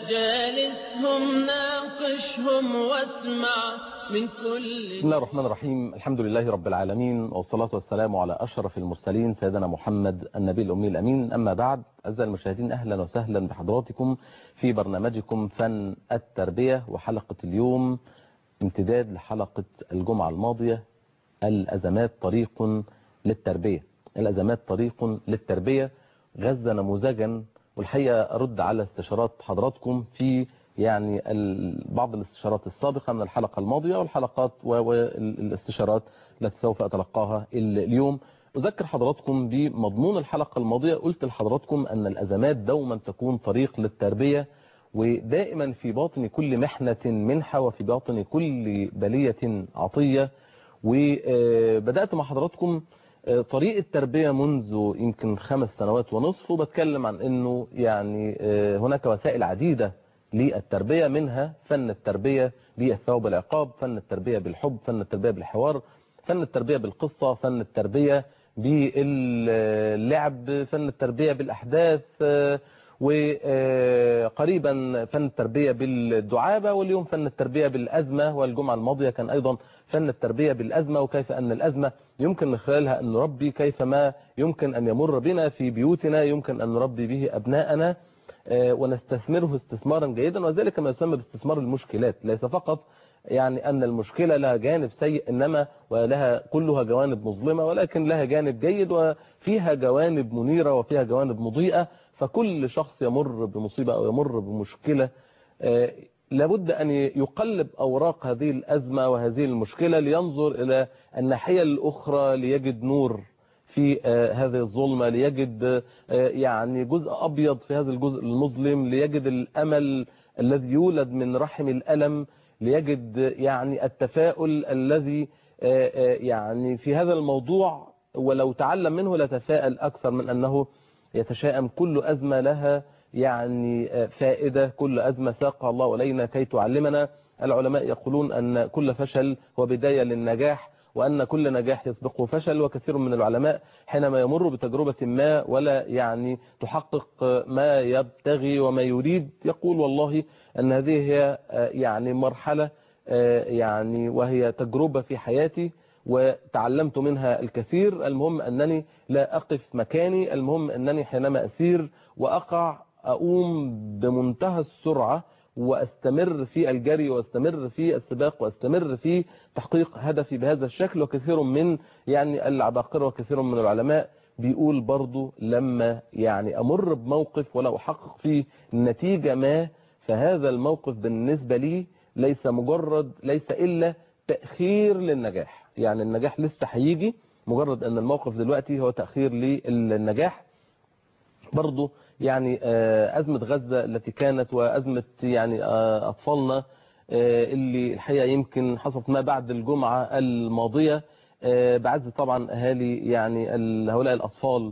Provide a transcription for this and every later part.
جالسهم ناقشهم واسمع من كل. بسم الله الرحمن الرحيم. الحمد لله رب العالمين، والصلاة والسلام على أشرف المرسلين سيدنا محمد النبي الأمي الأمين. أما بعد، أعزائي المشاهدين، أهلا وسهلا بحضراتكم في برنامجكم فن التربية، وحلقة اليوم امتداد لحلقة الجمعة الماضية، الأزمات طريق للتربية. الأزمات طريق للتربية، غزة نموذجا. والحقيقة أرد على استشارات حضراتكم في يعني بعض الاستشارات السابقة من الحلقة الماضية والحلقات والاستشارات التي سوف أتلقاها اليوم. أذكر حضراتكم بمضمون الحلقة الماضية. قلت لحضراتكم أن الأزمات دوما تكون طريق للتربية، ودائما في باطن كل محنة منحة، وفي باطن كل بلية عطية. وبدأت مع حضراتكم طريق التربية منذ يمكن 5 سنوات ونصف، وبتكلم عن أنه يعني هناك وسائل عديدة للتربية، منها فن التربية بالثواب والعقاب، فن التربية بالحب، فن التربية بالحوار، فن التربية بالقصة، فن التربية باللعب، فن التربية بالأحداث، وقريبا فن التربية بالدعابة، واليوم فن التربية بالأزمة، والجمعة الماضية كان أيضا فن التربية بالأزمة، وكيف أن الأزمة يمكن من خلالها أن نربي، كيف ما يمكن أن يمر بنا في بيوتنا يمكن أن نربي به أبناءنا ونستثمره استثمارا جيدا، وذلك ما يسمى باستثمار المشكلات. ليس فقط يعني أن المشكلة لها جانب سيء، إنما ولها كلها جوانب مظلمة، ولكن لها جانب جيد وفيها جوانب منيرة وفيها جوانب مضيئة. فكل شخص يمر بمصيبة أو يمر بمشكلة لابد أن يقلب أوراق هذه الأزمة وهذه المشكلة لينظر إلى الناحية الأخرى، ليجد نور في هذه الظلمة، ليجد يعني جزء أبيض في هذا الجزء المظلم، ليجد الأمل الذي يولد من رحم الألم، ليجد يعني التفاؤل الذي يعني في هذا الموضوع، ولو تعلم منه لتفاءل أكثر من أنه يتشائم. كل أزمة لها يعني فائدة، كل أزمة ساقها الله إلينا كي تعلمنا. العلماء يقولون أن كل فشل هو بداية للنجاح، وأن كل نجاح يسبقه فشل. وكثير من العلماء حينما يمر بتجربة ما ولا يعني تحقق ما يبتغي وما يريد، يقول والله أن هذه هي يعني مرحلة يعني وهي تجربة في حياتي وتعلمت منها الكثير. المهم أنني لا أقف مكاني، المهم أنني حينما أسير وأقع أقوم بمنتهى السرعة واستمر في الجري واستمر في السباق واستمر في تحقيق هدفي بهذا الشكل. وكثير من يعني العباقرة وكثير من العلماء بيقول برضو لما يعني أمر بموقف ولا أحقق فيه نتيجة ما، فهذا الموقف بالنسبة لي ليس إلا تأخير للنجاح. يعني النجاح لسه هيجي، مجرد أن الموقف دلوقتي هو تأخير للنجاح. برضو يعني أزمة غزة التي كانت، وأزمة يعني أطفالنا اللي الحقيقة يمكن حصلت ما بعد الجمعة الماضية، بعز طبعا أهالي يعني هؤلاء الأطفال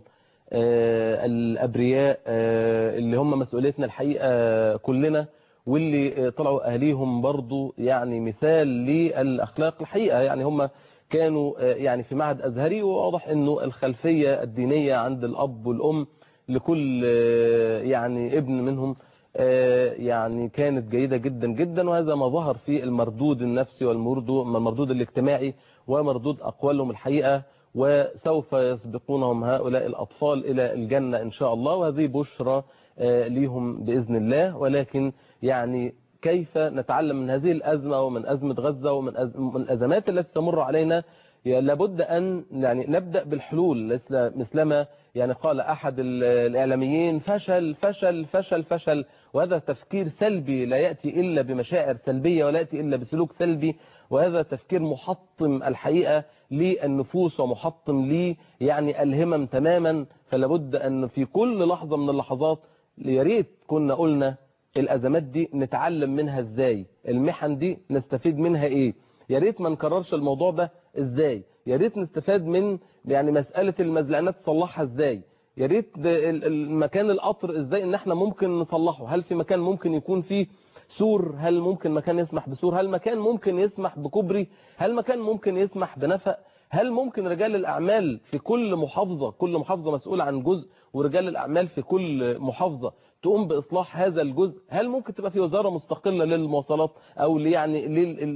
الأبرياء اللي هم مسؤوليتنا الحقيقة كلنا، واللي طلعوا أهليهم برضو يعني مثال للأخلاق الحقيقة. يعني هم كانوا يعني في معهد أزهري، وواضح أنه الخلفية الدينية عند الأب والأم لكل يعني ابن منهم يعني كانت جيدة جدا جدا، وهذا ما ظهر في المردود النفسي والمردود الاجتماعي ومردود أقوالهم الحقيقة. وسوف يسبقونهم هؤلاء الأطفال إلى الجنة إن شاء الله، وهذه بشرى ليهم بإذن الله. ولكن يعني كيف نتعلم من هذه الأزمة ومن أزمة غزة ومن الأزمات التي تمر علينا؟ لابد أن يعني نبدأ بالحلول، مثلما يعني قال أحد الإعلاميين: فشل فشل فشل فشل. وهذا تفكير سلبي لا يأتي إلا بمشاعر سلبية ولا يأتي إلا بسلوك سلبي، وهذا تفكير محطم الحقيقة للنفوس ومحطم لي يعني الهمم تماما. فلابد أن في كل لحظة من اللحظات، يا ريت كنا قلنا الأزمات دي نتعلم منها إزاي، المحن دي نستفيد منها إيه، يا ريت ما نكررش الموضوع ده إزاي، يا ريت نستفاد من يعني مسألة المزلقانات تصلحها إزاي، يا ريت المكان القطر إزاي إن احنا ممكن نصلحه، هل في مكان ممكن يكون فيه سور، هل ممكن مكان يسمح بسور، هل مكان ممكن يسمح بكوبري، هل مكان ممكن يسمح بنفق، هل ممكن رجال الأعمال في كل محافظة مسؤول عن جزء، ورجال الأعمال في كل محافظة تقوم بإصلاح هذا الجزء؟ هل ممكن تبقى في وزارة مستقلة للمواصلات أو يعني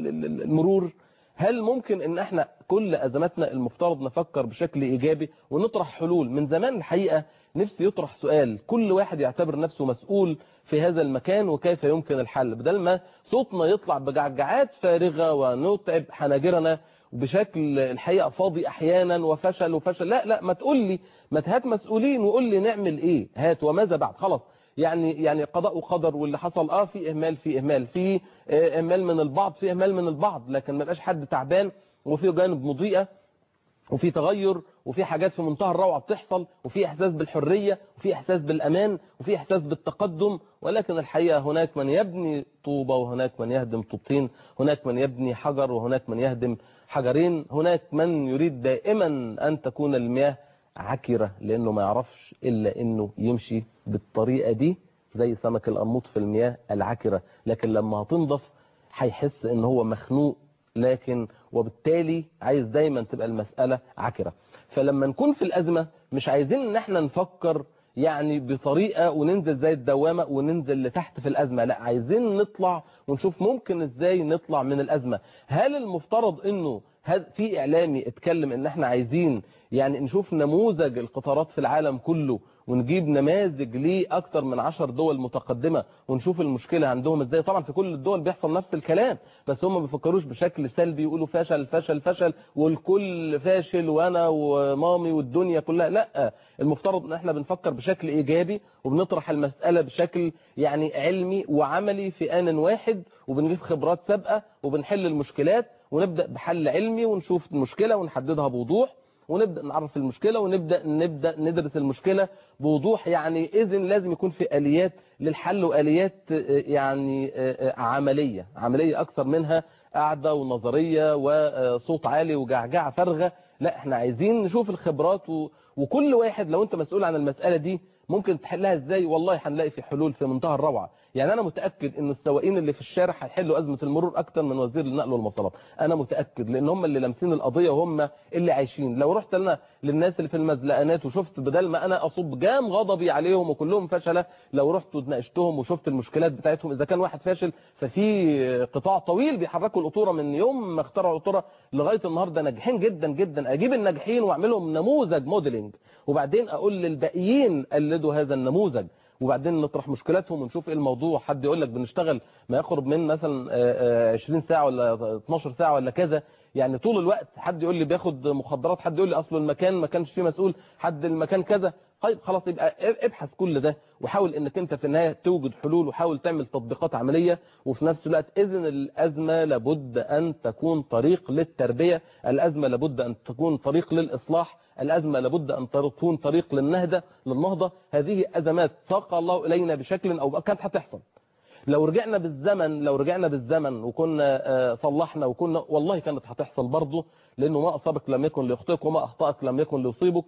للمرور؟ هل ممكن ان احنا كل ازماتنا المفترض نفكر بشكل ايجابي ونطرح حلول؟ من زمان الحقيقة نفسي يطرح سؤال كل واحد يعتبر نفسه مسؤول في هذا المكان وكيف يمكن الحل، بدل ما صوتنا يطلع بجعجعات فارغة ونتعب حناجرنا بشكل الحقيقة فاضي احيانا وفشل. لا ما تقول لي، ما هات مسؤولين وقول لي نعمل ايه، هات وماذا بعد. خلاص يعني قضاء وقدر، واللي حصل في اهمال في اهمال من البعض، في اهمال من البعض، لكن ما يبقاش حد تعبان وفي جانب مضيئة وفي تغير وفي حاجات في منتهى الروعة بتحصل وفي احساس بالحرية وفي احساس بالامان وفي احساس بالتقدم. ولكن الحقيقة هناك من يبني طوبة وهناك من يهدم طوبتين، هناك من يبني حجر وهناك من يهدم حجرين، هناك من يريد دائما ان تكون المياه عكرة لانه ما يعرفش الا انه يمشي بالطريقة دي زي سمك القموط في المياه العكرة، لكن لما هتنضف هيحس ان هو مخنوق، لكن وبالتالي عايز دايما تبقى المسألة عكرة. فلما نكون في الأزمة مش عايزين ان احنا نفكر يعني بطريقة وننزل زي الدوامة وننزل لتحت في الأزمة، لا عايزين نطلع ونشوف ممكن ازاي نطلع من الأزمة. هل المفترض انه في اعلامي اتكلم ان احنا عايزين يعني نشوف نموذج القطارات في العالم كله ونجيب نماذج ليه اكتر من 10 دول متقدمة ونشوف المشكلة عندهم ازاي؟ طبعا في كل الدول بيحصل نفس الكلام، بس هم ما بيفكروش بشكل سلبي يقولوا فشل فشل فشل والكل فاشل وانا ومامي والدنيا كلها. لا، المفترض ان احنا بنفكر بشكل ايجابي وبنطرح المسألة بشكل يعني علمي وعملي في آن واحد، وبنجيب خبرات سابقة وبنحل المشكلات ونبدأ بحل علمي ونشوف المشكلة ونحددها بوضوح ونبدأ نعرف المشكلة ونبدأ ندرس المشكلة بوضوح. يعني إذن لازم يكون في آليات للحل وآليات يعني عملية أكثر منها قاعدة ونظرية وصوت عالي وجعجعة فارغة. لا، احنا عايزين نشوف الخبرات وكل واحد لو انت مسؤول عن المسألة دي ممكن تحلها ازاي. والله هنلاقي في حلول في منتهى الروعة. يعني انا متأكد ان السواقين اللي في الشارع هيحلوا ازمة المرور اكتر من وزير النقل والمواصلات، انا متأكد، لان هم اللي لامسين القضية وهم اللي عايشين. لو رحت لنا للناس اللي في المزلقانات وشفت بدل ما انا اصب جام غضبي عليهم وكلهم فشلة، لو رحت وناقشتهم وشفت المشكلات بتاعتهم، اذا كان واحد فاشل ففي قطاع طويل بيحركوا القطورة من يوم ما اخترعوا القطورة لغاية النهاردة ناجحين جدا جدا. اجيب الناجحين واعملهم نموذج موديلنج وبعدين اقول للباقيين قلدوا هذا النموذج، وبعدين نطرح مشكلاتهم ونشوف ايه الموضوع. حد يقول لك بنشتغل ما يقرب من مثلا 20 ساعة ولا 12 ساعة ولا كذا، يعني طول الوقت. حد يقول لي بياخد مخدرات، حد يقول لي اصل المكان ما كانش فيه مسؤول، حد المكان كذا. طيب خلاص، يبقى ابحث كل ده وحاول انك انت في النهاية توجد حلول وحاول تعمل تطبيقات عملية. وفي نفس الوقت اذن الازمة لابد ان تكون طريق للتربية، الازمة لابد ان تكون طريق للاصلاح، الازمة لابد ان تكون طريق للنهضة. هذه ازمات ساق الله الينا بشكل او كانت هتحصل. لو رجعنا بالزمن وكنا صلحنا وكنا، والله كانت هتحصل برضه، لانه ما اصابك لم يكن ليخطئك وما اخطأك لم يكن ليصيبك،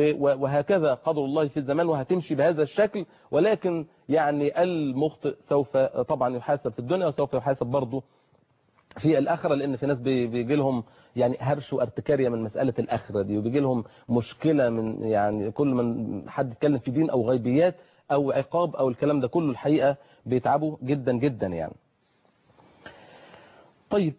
وهكذا قدر الله في الزمان وهتمشي بهذا الشكل. ولكن يعني المخطئ سوف طبعا يحاسب في الدنيا وسوف يحاسب برضه في الآخرة، لأن في ناس بيجي لهم يعني هرش وارتكارية من مسألة الآخرة دي، وبيجي لهم مشكلة من يعني كل من حد يتكلم في دين أو غيبيات أو عقاب أو الكلام ده كله، الحقيقة بيتعبوا جدا جدا يعني. طيب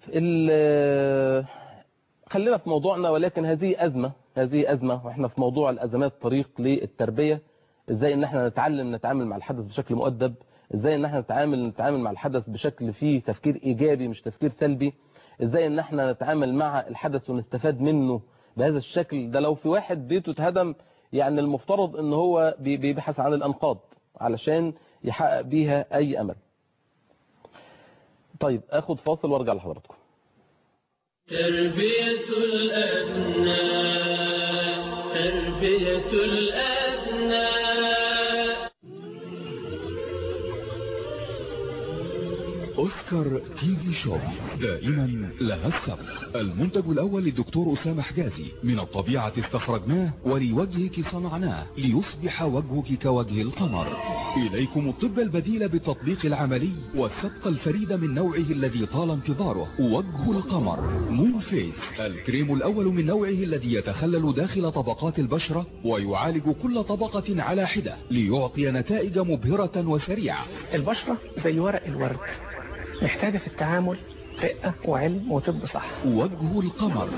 خلينا في موضوعنا، ولكن هذه أزمة وإحنا في موضوع الأزمات طريق للتربية. إزاي إن إحنا نتعامل مع الحدث بشكل مؤدب، ازاي ان احنا نتعامل مع الحدث بشكل فيه تفكير ايجابي مش تفكير سلبي، ازاي ان احنا نتعامل مع الحدث ونستفاد منه بهذا الشكل ده. لو في واحد بيته اتهدم، يعني المفترض ان هو بيبحث عن الانقاض علشان يحقق بيها اي امل. طيب اخد فاصل وارجع لحضراتكم. تربية الأبناء أوسكار تي في شوب دائما لها السبق. المنتج الأول للدكتور أسامة حجازي، من الطبيعة استخرجناه ولوجهك صنعناه ليصبح وجهك كوجه القمر. إليكم الطب البديل بالتطبيق العملي والسبقة الفريدة من نوعه الذي طال انتظاره، وجه القمر مون فيس، الكريم الأول من نوعه الذي يتخلل داخل طبقات البشرة ويعالج كل طبقة على حدة ليعطي نتائج مبهرة وسريعة. البشرة زي ورق الورد، محتاجة في التعامل رقة وعلم وطب صح. وجه القمر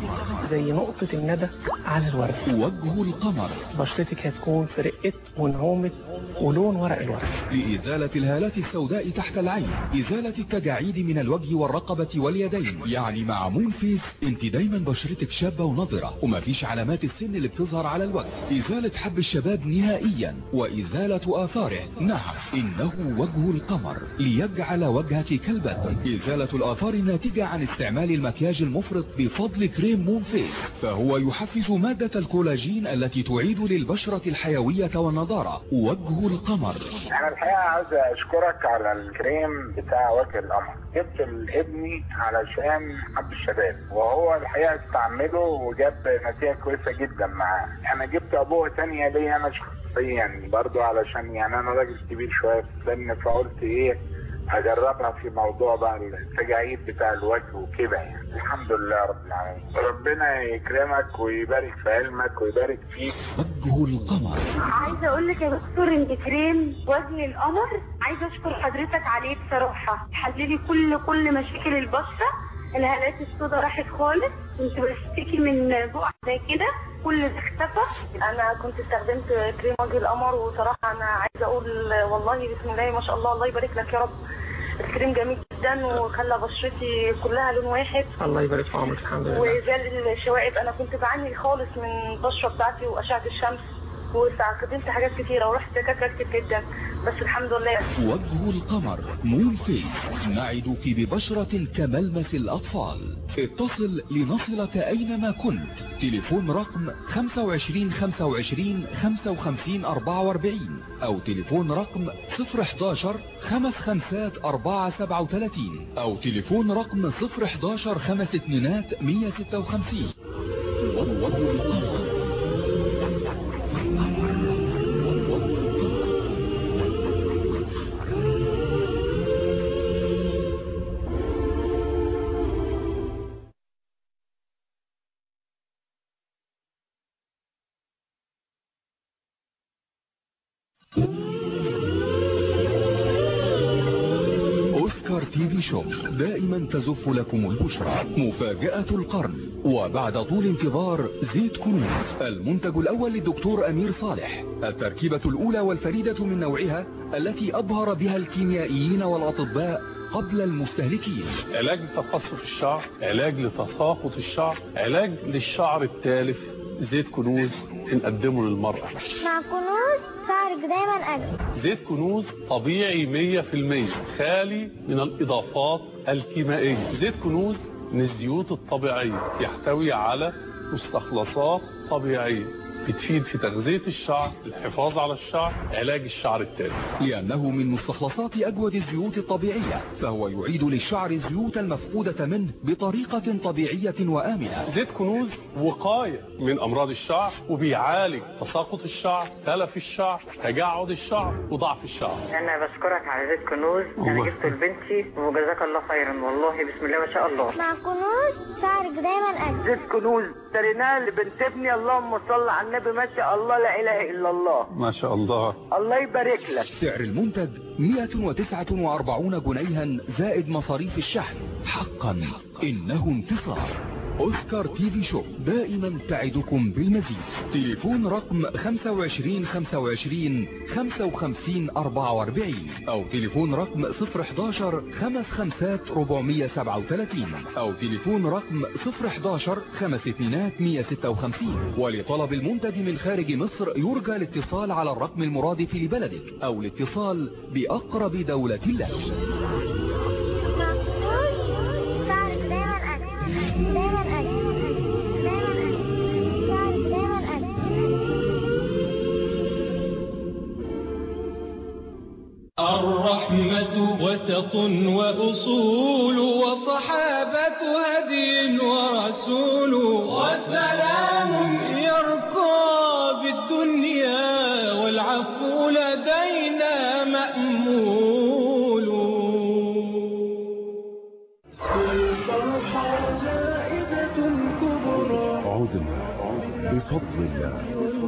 زي نقطة الندى على الورد. وجه القمر بشرتك هتكون في رقة ونعومة ولون ورق الورد. لإزالة الهالات السوداء تحت العين، إزالة التجاعيد من الوجه والرقبة واليدين. يعني مع مون فيس انت دايما بشرتك شابة ونضرة ومفيش علامات السن اللي بتظهر على الوجه. إزالة حب الشباب نهائيا وإزالة آثاره. نعم، إنه وجه القمر ليجعل وجهك كالبدر. إزالة الآثار الناتجة عن استعمال المكياج المفرط بفضل كريم مون فيس، فهو يحفز مادة الكولاجين التي تعيد للبشرة الحيوية والنضارة. وجه القمر. أنا الحقيقة عايز أشكرك على الكريم بتاع وجه القمر. جبت لابني علشان حب الشباب، وهو الحقيقة استعمله وجاب نتيجة كويسة جدا معاه. أنا جبت أبوه تانية ليا أنا شخصيا برضو، علشان يعني أنا راجل كبير شوية في السن، فقلت إيه هجربها في موضوع بقى التجاعيد بتاع الوجه وكده. يعني الحمد لله رب العالمين، ربنا يكرمك ويبارك في علمك ويبارك فيك. وجه القمر. عايزه اقول لك يا دكتور ان كريم وجه القمر عايزه اشكر حضرتك عليه بصراحه، حللي كل مشاكل البشره. الهالات السوداء راحت خالص، كنت بشتكي من بقع زي كده، كل ده اختفى. انا كنت استخدمت كريم وجه القمر، وصراحه انا عايزه اقول والله بسم الله ما شاء الله، الله يبارك لك يا رب. الكريم جميل جدا وخلى بشرتي كلها لون واحد. الله يبارك في عمرك. الحمد لله. وزال الشوائب، انا كنت بعاني خالص من البشره بتاعتي واشعه الشمس، واستخدمت حاجات كتيره ورحت دكاتره كتير جدا، بس الحمد لله. وجه القمر مون فيس، نعدك ببشرة كملمس الأطفال. اتصل لنصلك أينما كنت. تليفون رقم 25 25 55 44 أو تليفون رقم 011 55 437 أو تليفون رقم 011 52 156. وجه القمر. أوسكار تي في شوب دائما تزف لكم البشرى. مفاجأة القرن، وبعد طول انتظار زيت كنوز، المنتج الأول للدكتور أمير صالح، التركيبة الأولى والفريدة من نوعها التي أبهر بها الكيميائيين والأطباء قبل المستهلكين. علاج لتقصف الشعر، علاج لتساقط الشعر، علاج للشعر التالف. زيت كنوز بنقدمه للمرأة. مع كنوز شعرك دايما أجمل. زيت كنوز طبيعي 100%، خالي من الإضافات الكيميائية. زيت كنوز من الزيوت الطبيعية، يحتوي على مستخلصات طبيعية بتفيد في تغذية الشعر، الحفاظ على الشعر، علاج الشعر التالف. لأنه من مستخلصات أجود الزيوت الطبيعية، فهو يعيد للشعر الزيوت المفقودة منه بطريقة طبيعية وآمنة. زيت كنوز وقاية من أمراض الشعر، وبيعالج تساقط الشعر، تلف الشعر، تجعد الشعر، وضعف الشعر. أنا بشكرك على زيت كنوز، أنا جبته لبنتي وجزاك الله خيرا، والله بسم الله ما شاء الله. مع كنوز شعرك دايما أجمل. زيت كنوز اشتريناه لبنت ابني، اللهم صل على النبي، ما شاء الله لا اله الا الله. ما شاء الله. الله يبارك لك. سعر المنتج 149 جنيها زائد مصاريف الشحن. حقا إنه انتصار. أوسكار تي في شوب دائما تعدكم بالمزيد. تليفون رقم 25 25 55 44 أو تليفون رقم 011 55 437 أو تليفون رقم 011 52 156. ولطلب المنتج من خارج مصر يرجى الاتصال على الرقم المرادف لبلدك أو الاتصال بأقرب دولة لك. الرحمة وسط وأصول وصحابة هدي ورسول وسلام يرقى بالدنيا والعفو لدينا مأمول. الفرحة زائدة كبرى عدنا بفضل الله.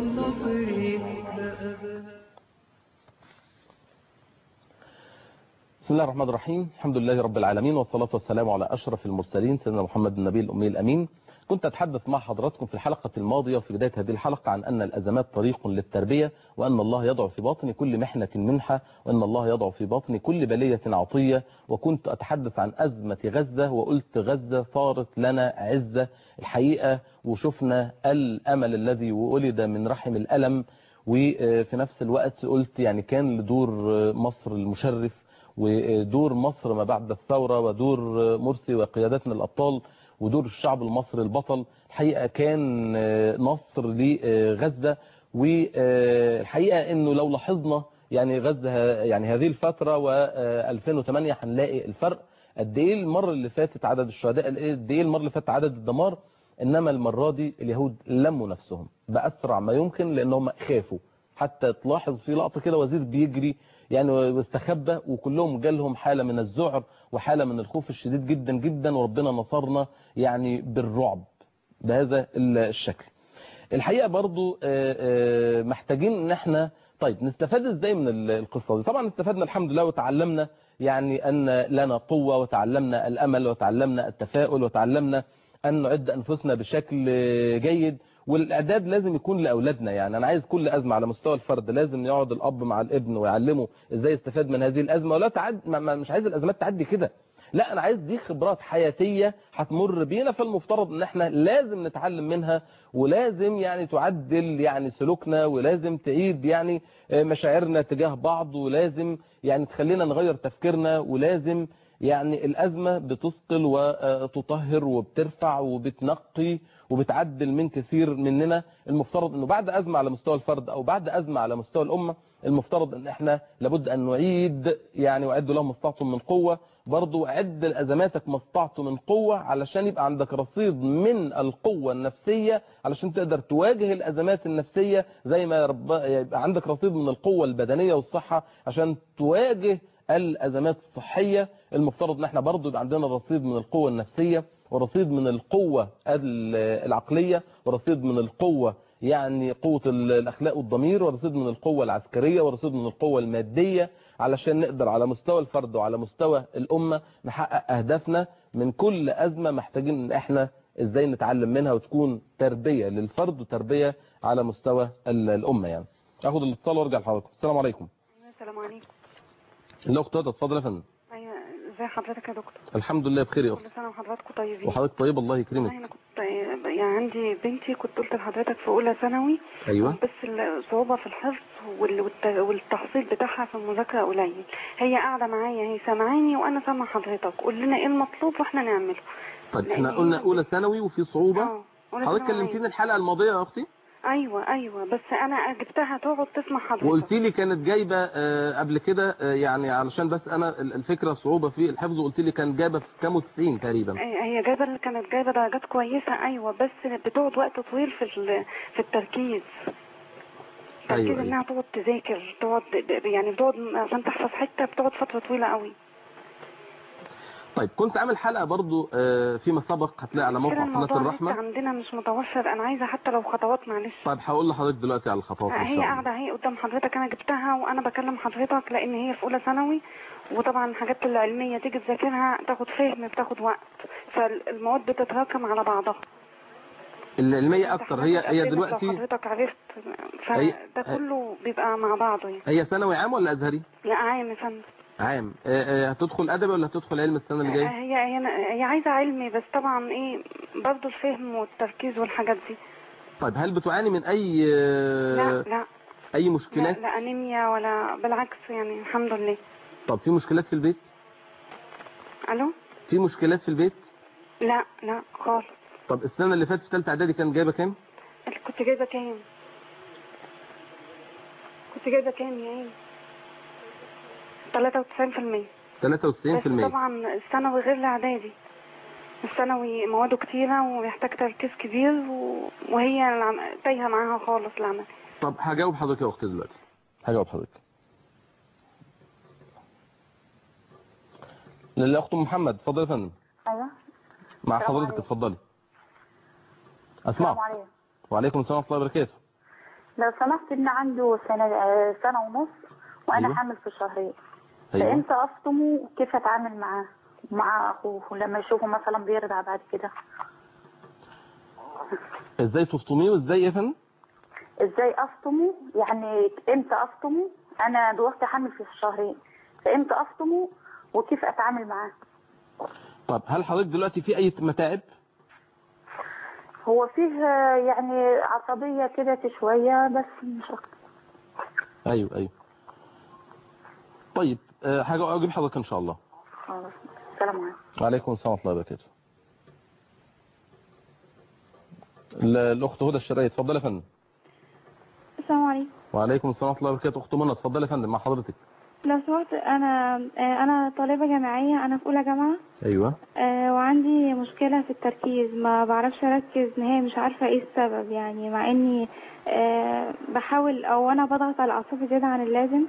بسم الله الرحمن الرحيم. الحمد لله رب العالمين، والصلاة والسلام على أشرف المرسلين سيدنا محمد النبي الأمي الأمين. كنت أتحدث مع حضراتكم في الحلقة الماضية وفي بداية هذه الحلقة عن أن الأزمات طريق للتربية، وأن الله يضع في باطن كل محنة منحة، وأن الله يضع في باطن كل بلية عطية. وكنت أتحدث عن أزمة غزة، وقلت غزة صارت لنا عزة الحقيقة، وشفنا الأمل الذي ولد من رحم الألم. وفي نفس الوقت قلت يعني كان لدور مصر المشرف، ودور مصر ما بعد الثورة، ودور مرسي وقيادتنا الأبطال، ودور الشعب المصري البطل. الحقيقة كان نصر لغزة. والحقيقة انه لو لاحظنا يعني غزة يعني هذه الفترة و2008 هنلاقي الفرق قد ايه المرة اللي فاتت عدد الشهداء، قد ايه المرة اللي فاتت عدد الدمار. انما المرة دي اليهود لموا نفسهم بأسرع ما يمكن، لانهم خافوا. حتى تلاحظ في لقطة كده وزير بيجري يعني واستخبى، وكلهم جالهم حالة من الذعر وحالة من الخوف الشديد جدا جدا، وربنا نصرنا يعني بالرعب بهذا الشكل. الحقيقة برضو محتاجين ان احنا طيب نستفاد ازاي من القصة دي. طبعا استفدنا الحمد لله، وتعلمنا يعني ان لنا قوة، وتعلمنا الامل، وتعلمنا التفاؤل، وتعلمنا ان نعد انفسنا بشكل جيد. والاعداد لازم يكون لاولادنا. يعني انا عايز كل ازمه على مستوى الفرد لازم يقعد الاب مع الابن ويعلمه ازاي يستفاد من هذه الازمه، ولا مش عايز الازمات تعدي كده. لا، انا عايز دي خبرات حياتيه هتمر بينا، فالمفترض ان احنا لازم نتعلم منها، ولازم يعني تعدل يعني سلوكنا، ولازم تعيد يعني مشاعرنا تجاه بعض، ولازم يعني تخلينا نغير تفكيرنا، ولازم يعني الأزمة بتثقل وتطهر وبترفع وبتنقي وبتعدل من كثير مننا. المفترض أنه بعد أزمة على مستوى الفرد أو بعد أزمة على مستوى الأمة، المفترض أن احنا لابد أن نعيد يعني وأعدوا لهم ما استطعتم من قوة. برضو أعد لأزماتك ما استطعتم من قوة، علشان يبقى عندك رصيد من القوة النفسية علشان تقدر تواجه الأزمات النفسية، زي ما يبقى عندك رصيد من القوة البدنية والصحة عشان تواجه الأزمات الصحية. المفترض ان احنا برضو يبقى عندنا رصيد من القوة النفسية، ورصيد من القوة العقلية، ورصيد من القوة يعني قوة الأخلاق والضمير، ورصيد من القوة العسكرية، ورصيد من القوة المادية، علشان نقدر على مستوى الفرد وعلى مستوى الأمة نحقق أهدافنا. من كل أزمة محتاجين ان احنا ازاي نتعلم منها، وتكون تربية للفرد وتربية على مستوى الأمة. يعني اخد الاتصال وارجع لحضراتكم. السلام عليكم. السلام عليكم. الأخت هدى، اتفضل يا فندم. ايوه، ازي حضرتك يا دكتور؟ الحمد لله بخير يا اختي. كل سنه وحضراتكم طيبين. وحضرتك طيب، الله يكرمك. انا كنت يعني عندي بنتي، كنت قلت لحضرتك في اولى ثانوي. ايوه. بس الصعوبه في الحفظ والتحصيل بتاعها في المذاكره قليل. هي قاعده معايا، هي سامعاني وانا سامعه حضرتك. قول لنا ايه المطلوب واحنا نعمله. طيب احنا قلنا اولى ثانوي وفي صعوبه. حضرتك كلمتيني الحلقه الماضيه يا اختي. ايوه، بس انا جبتها تقعد تسمع حضرتك، وقلتي لي كانت جايبه قبل كده يعني علشان بس انا الفكره صعوبه في الحفظ، وقلت لي كانت جايبه في كام 90 تقريبا. هي كانت جايبه درجات كويسه. ايوه، بس بتقعد وقت طويل في التركيز. أيوة. انها تقعد تذاكر، يعني بتقعد عشان تحفظ حته، بتقعد فتره طويله قوي. طيب كنت عامل حلقه برضو فيما سبق، هتلاقي على موقع قناه الرحمه. عندنا مش متوفر، انا عايزه حتى لو خطوات معلش. طيب هقول لحضرتك دلوقتي على الخطوات. هي قاعده اهي قدام حضرتك، انا جبتها وانا بكلم حضرتك، لان هي في اولى ثانوي، وطبعا الحاجات العلميه تيجي تذاكرها تاخد فهم، بتاخد وقت، فالمواد بتتراكم على بعضها. العلميه اكتر. هي دلوقتي لو حضرتك عرفت، فده كله بيبقى مع بعضه. يعني هي ثانوي عام ولا ازهري؟ لا، عام يا فندم. عام. هتدخل ادبي ولا هتدخل علم السنه اللي جايه؟ هي عايزه علمي، بس طبعا ايه برضه الفهم والتركيز والحاجات دي. طيب هل بتعاني من اي لا اي مشكلات؟ لا انيميا ولا، بالعكس يعني الحمد لله. طب في مشكلات في البيت؟ الو، في مشكلات في البيت؟ لا خالص. طب السنه اللي فاتت في ثالثه اعدادي كانت جايبه كام؟ كنت جايبه كام يا عيني؟ 93%. 93%. بس طبعا الثانوي غير الاعدادي. الثانوي مواده كتيرة ويحتاج تركيز كبير وهي تايهة معاها خالص العمل. طب هجاوب حضرتك يا اختي دلوقتي. هجاوب حضرتك. للاخت محمد اتفضلي يا فندم. ايوه مع حضرتك اتفضلي. اسمع. السلام عليكم. وعليكم السلام ورحمه الله وبركاته. لو سمحت ابن عنده سنة ونص وانا أيوة. حامل في شهرين. أيوة. فامتى افطمه وكيف اتعامل معاه مع اخوه لما يشوفه مثلا بيرضع بعد كده؟ ازاي تفطميه وازاي يا فندم؟ ازاي افطمه يعني امتى افطمه؟ انا دلوقتي حامل في شهرين فامتى افطمه وكيف اتعامل معاه؟ طب هل حضرتك دلوقتي في اي متاعب؟ هو فيه يعني عصبية كده شوية بس مش اكتر. ايوه. طيب حاجه اجيب حضرتك ان شاء الله. خلاص السلام عليكم. وعليكم السلام ورحمه الله وبركاته. الاخت هدى الشرقية اتفضلي يا فندم. السلام عليكم. وعليكم السلام ورحمه الله وبركاته. اخت منى اتفضلي يا فندم مع حضرتك. لو سمحت انا طالبه جامعيه، انا في اولى جامعه. ايوه. وعندي مشكله في التركيز، ما بعرفش اركز نهائي، مش عارفه ايه السبب يعني، مع اني بحاول او انا بضغط على اعصابي زياده عن اللازم.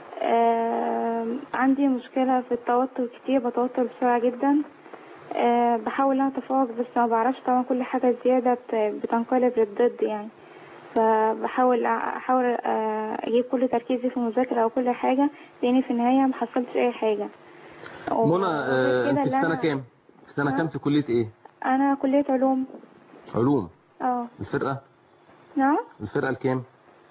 عندي مشكله في التوتر كتير، بتوتر بسرعه جدا. بحاول ان انا اتفوق بس ما بعرفش، طبعا كل حاجه زياده بتنقلب للضد يعني. فبحاول اجيب كل تركيزي في المذاكره او كل حاجه، لاني في النهايه ما حصلتش اي حاجه. منى انت في سنه كام؟ في سنه كام في كليه ايه؟ انا كليه علوم. علوم. اه. الفرقه؟ نعم. الفرقه الكام؟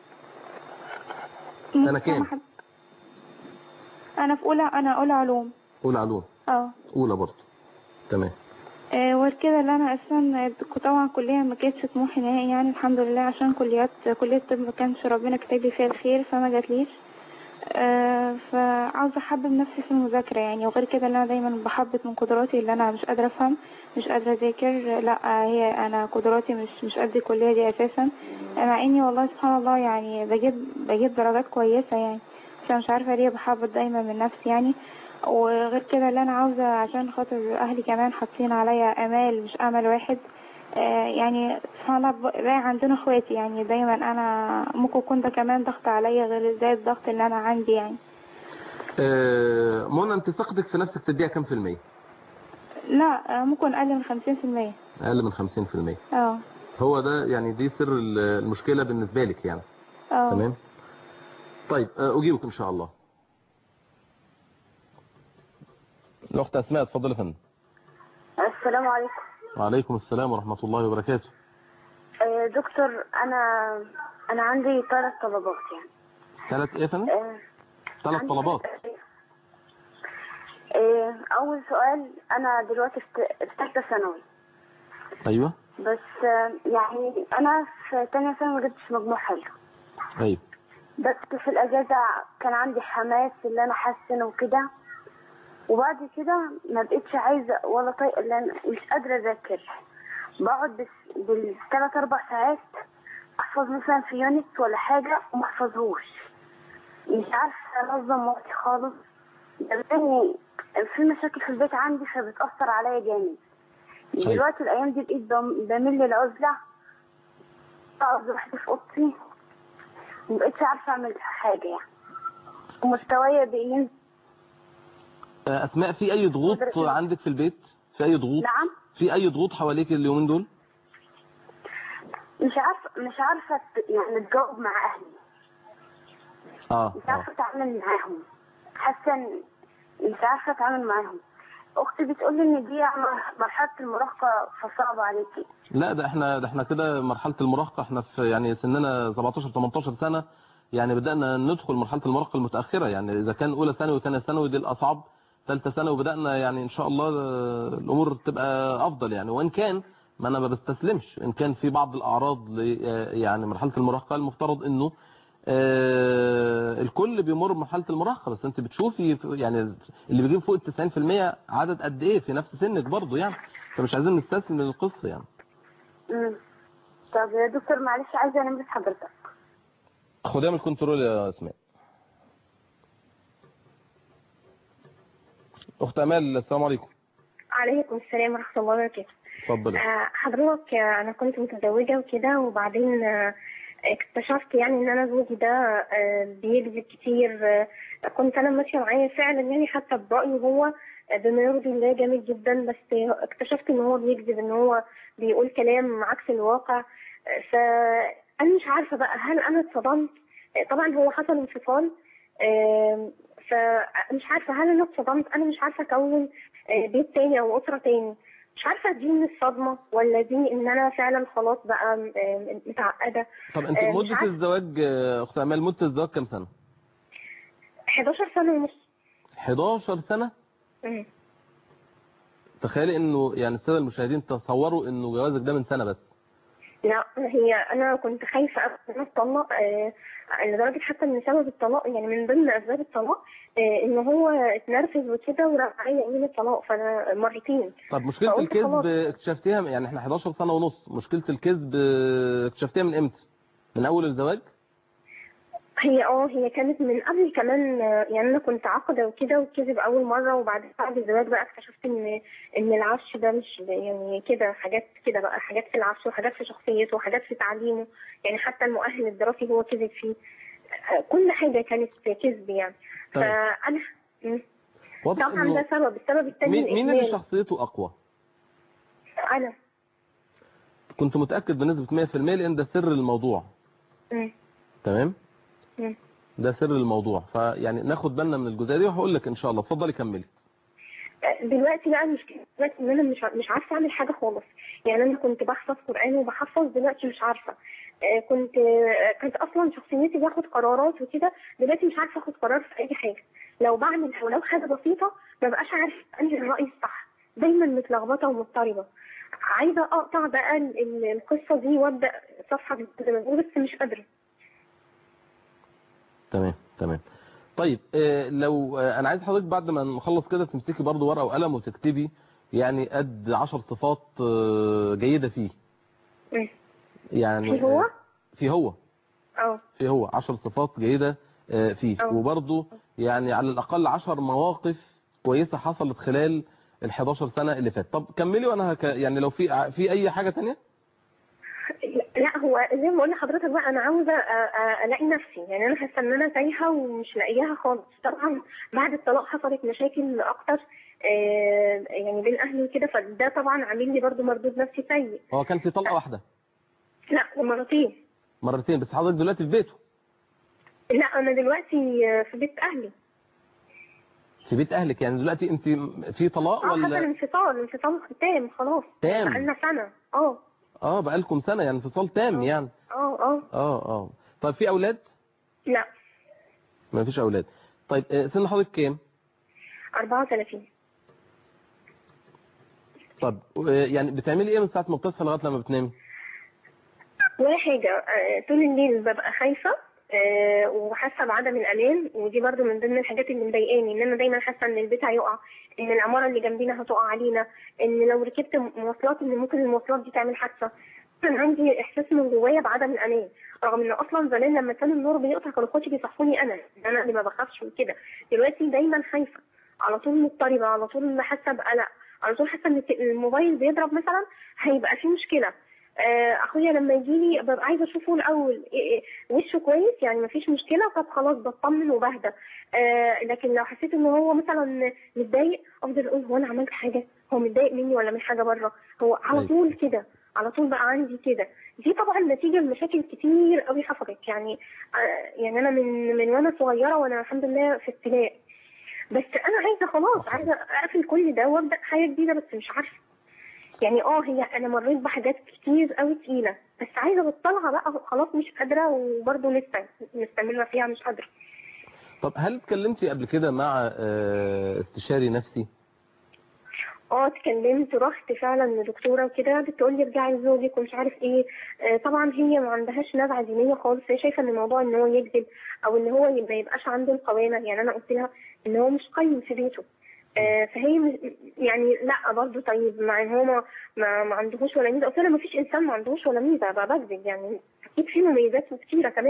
سنه كام؟ انا في اولى علوم. اولى علوم. اولى برضه. تمام. وغير كده اللي انا اصلا طبعا كليه ما كانتش طموحي نهائي يعني، الحمد لله، عشان كليه الطب ما كانش ربنا كاتب لي فيها الخير فما جاتليش. فعاوزه احبب نفسي في المذاكره يعني. وغير كده اللي انا دايما بحبط من قدراتي، اللي انا مش قادره افهم، مش قادره اذاكر. لا هي انا قدراتي مش قد الكليه دي اساسا، مع اني والله سبحان الله يعني بجيب درجات كويسه يعني، بس مش عارفه ليه بحبط دايما من نفسي يعني. وغير كده اللي انا عاوزه عشان خاطر اهلي كمان حاطين عليا امال مش امل واحد يعني. سبحان الله بقى عندنا اخواتي يعني، دايما انا ممكن يكون ده كمان ضغط عليا غير زي الضغط اللي انا عندي يعني. منى انت ثقتك في نفسك تديها كام في المية؟ لا ممكن اقل من 50%. اقل من 50%. هو ده يعني دي سر المشكله بالنسبه لك يعني. تمام. طيب اجيبك ان شاء الله. الأخت أسماء اتفضلي يا فندم. السلام عليكم. وعليكم السلام ورحمة الله وبركاته. دكتور أنا عندي 3 طلبات يعني. 3 إيه يا فندم؟ 3 طلبات. أول سؤال، أنا دلوقتي في ثالثة ثانوي. أيوه. بس يعني أنا في ثانية ثانوي ما جبتش مجموع حلو. أيوه. بس في الأجازة كان عندي حماس اللي أنا أحسن وكده، وبعد كده ما بقتش عايزه ولا طايقه، لان مش قادره اذاكر. بقعد بال3-4 ساعات احفظ مثلا في يونت ولا حاجه وما احفظهوش. مش عارفه انظم وقتي خالص، لاني في مشاكل في البيت عندي فبتاثر عليا جامد. دلوقتي الايام دي بقيت بمل العزله، اقعد لوحدي في اوضتي ومبقتش عارفه اعمل حاجه يعني، ومستوايا بينزل. أسماء في أي ضغوط عندك في البيت؟ في أي ضغوط؟ نعم. في أي ضغوط حواليك اليومين دول؟ مش عارفة يعني اتجاوب مع أهلي. مش عارفة أتعامل معاهم. حاسة مش عارفة أتعامل معاهم. أختي بتقولي إن دي مرحلة المراهقة فصعبة عليكي. لا ده احنا كده مرحلة المراهقة، احنا في يعني سننا 17-18 سنة يعني، بدأنا ندخل مرحلة المراهقة المتأخرة يعني. إذا كان أولى ثانوي ثانية ثانوي دي الأصعب، ثالثة ثانوي وبدأنا يعني إن شاء الله الأمور تبقى أفضل يعني. وإن كان ما أنا ما بستسلمش، إن كان في بعض الأعراض يعني مرحلة المراهقة المفترض إنه الكل بيمر بمرحلة المراهقة، بس أنت بتشوفي يعني اللي بيجيب فوق 90% عدد قد إيه في نفس سنك برضه يعني، فمش عايزين نستسلم للقصة يعني. طب يا دكتور معلش عايزة نمرة حضرتك. خدها من الكنترول يا أسماء. اخت امال السلام عليكم. عليكم السلام ورحمه الله وبركاته. اتفضلي. حضرتك انا كنت متزوجه وكده، وبعدين اكتشفت يعني ان انا زوجي ده بيكذب كتير. كنت انا ماشيه معاه فعلا يعني حتى برايه هو بما يرضي الله جامد جدا، بس اكتشفت ان هو بيكذب، ان هو بيقول كلام عكس الواقع. فانا مش عارفه بقى هل انا اتصدمت. طبعا هو حصل انفصال، فمش عارفه هل انا اتصدمت. انا مش عارفه اكون بيت تاني او اسره تاني. مش عارفه دي من الصدمه ولا دي ان انا فعلا خلاص بقى متعقده. طب انت مده الزواج اخت امال، مده الزواج كام سنه؟ 11 سنه ونص. 11 سنه؟ تخيلي انه يعني الساده المشاهدين تصوروا انه جوازك ده من سنه بس. لا هي انا كنت خايفه ان اتطلق، لدرجه حتى ان سبب الطلاق يعني من ضمن اسباب الطلاق ان هو اتنرفز وكده وراح عليا يمين الطلاق، فانا مرتين. طب مشكله الكذب اكتشفتيها يعني احنا 11 سنه ونص، مشكله الكذب اكتشفتيها من امتى؟ من اول الزواج؟ هي كانت من قبل كمان. يعني انا كنت عاقده وكده وكذب اول مره، وبعد الزواج بقى اكتشفت ان العفش ده مش يعني كده، حاجات كده بقى، حاجات في العفش وحاجات في شخصيته وحاجات في تعليمه، يعني حتى المؤهل الدراسي هو كذب فيه. كل حاجه كانت كذب يعني. طيب. فانا طبعا ده السبب الثاني. مين اللي شخصيته اقوى؟ انا كنت متاكد بنسبه 100% لان ده سر الموضوع. تمام. ده سر الموضوع، فيعني ناخد بالنا من الجزئيه دي وهقول لك ان شاء الله. اتفضلي كملي. دلوقتي بقى دلوقتي ان انا مش عارفه اعمل حاجه خالص. يعني انا كنت بحفظ قران وبحفظ، دلوقتي مش عارفه. كانت اصلا شخصيتي باخد قرارات وكده، دلوقتي مش عارفه اخد قرار في اي حاجه. لو بعمل ولو حاجه بسيطه ما بقاش عارفه انهي الراي الصح، دايما متلخبطه ومضطربه. عايزه اقطع بقى القصه دي وابدا صفحه زي ما بقول، بس مش قادره. تمام. طيب لو انا عايز حضرتك بعد ما نخلص كده تمسكي برضو ورقه وقلم وتكتبي يعني قد 10 صفات جيده فيه. يعني في هو 10 صفات جيده فيه، وبرضو يعني على الاقل 10 مواقف كويسه حصلت خلال ال 11 سنه اللي فاتت. طب كملي وانا يعني لو في اي حاجه ثانيه. لا هو زي ما بقول لحضرتك بقى، انا عاوزه الاقي نفسي. يعني انا حاسه ان انا تايهه ومش لاقياها خالص. طبعا بعد الطلاق حصلت مشاكل اكتر يعني بين اهلي وكده، فده طبعا عامل لي برضو مردود نفسي سيء. هو كان في طلقه واحده؟ لا مرتين. بس حضرتك دلوقتي في بيته؟ لا انا دلوقتي في بيت اهلي. في بيت اهلك يعني دلوقتي انت في طلاق ولا؟ حصل انفصال تام خلاص. تام بقالنا سنه. بقالكم سنه يعني انفصال تام يعني. طيب في اولاد؟ لا ما فيش اولاد. طيب سن حضرتك كام؟ 34. طب يعني بتعملي ايه من ساعه ما بتصحي لغايه لما بتنامي؟ ولا حاجه. طول الليل ببقى خايفه وحاسه بعدم الامان، ودي برضو من ضمن الحاجات اللي مضايقاني، ان انا دايما حاسه ان البيت هيقع، ان العماره اللي جنبينا هتقع علينا، ان لو ركبت مواصلات ان ممكن المواصلات دي تعمل حادثه. كان عندي احساس من جوايا بعدم الامان، رغم ان اصلا زمان لما كان النور بيقطع كانوا اخواتي بيصحوني انا اللي ما بخافش وكده. دلوقتي دايما خايفه، على طول مضطربه، على طول حاسه بقلق، على طول حاسه ان الموبايل بيضرب مثلا هيبقى فيه مشكله. اخويا لما يجي لي ببقى عايزه اشوفه الاول وشه كويس، يعني مفيش مشكله، طب خلاص بطمن وبهدى. لكن لو حسيت ان هو مثلا متضايق افضل اقول هو انا عملت حاجه، هو متضايق مني ولا من حاجه بره، هو على طول كده، على طول بقى عندي كده. دي طبعا نتيجه لمشاكل كتير قوي حصلت. يعني انا من وانا صغيره وانا الحمد لله في ابتدائي، بس انا عايزه خلاص، عايزه اقفل كل ده وابدا حياه جديده، بس مش عارفه. يعني هي انا مريت بحاجات كتير قوي تقيله، بس عايزه ابطلها بقى خلاص، مش قادره، وبرضه لسه مستمره فيها مش قادره. طب هل اتكلمتي قبل كده مع استشاري نفسي؟ اتكلمت، رحت فعلا لدكتوره وكده، بتقول لي ارجعي لزوجك ومش عارف ايه. طبعا هي ما عندهاش نزعه دينيه خالص، هي شايفه ان الموضوع ان هو يكذب او ان هو ما يبقاش عنده القوامه. يعني انا قلت لها ان هو مش قيم في بيته، فهي يعني لا برضه طيب مع ان هو ما عندهوش ولا ميزه. قلت لها ما فيش انسان ما عندهوش ولا ميزه، بقى بكذب يعني، اكيد في مميزات كتيره كمان.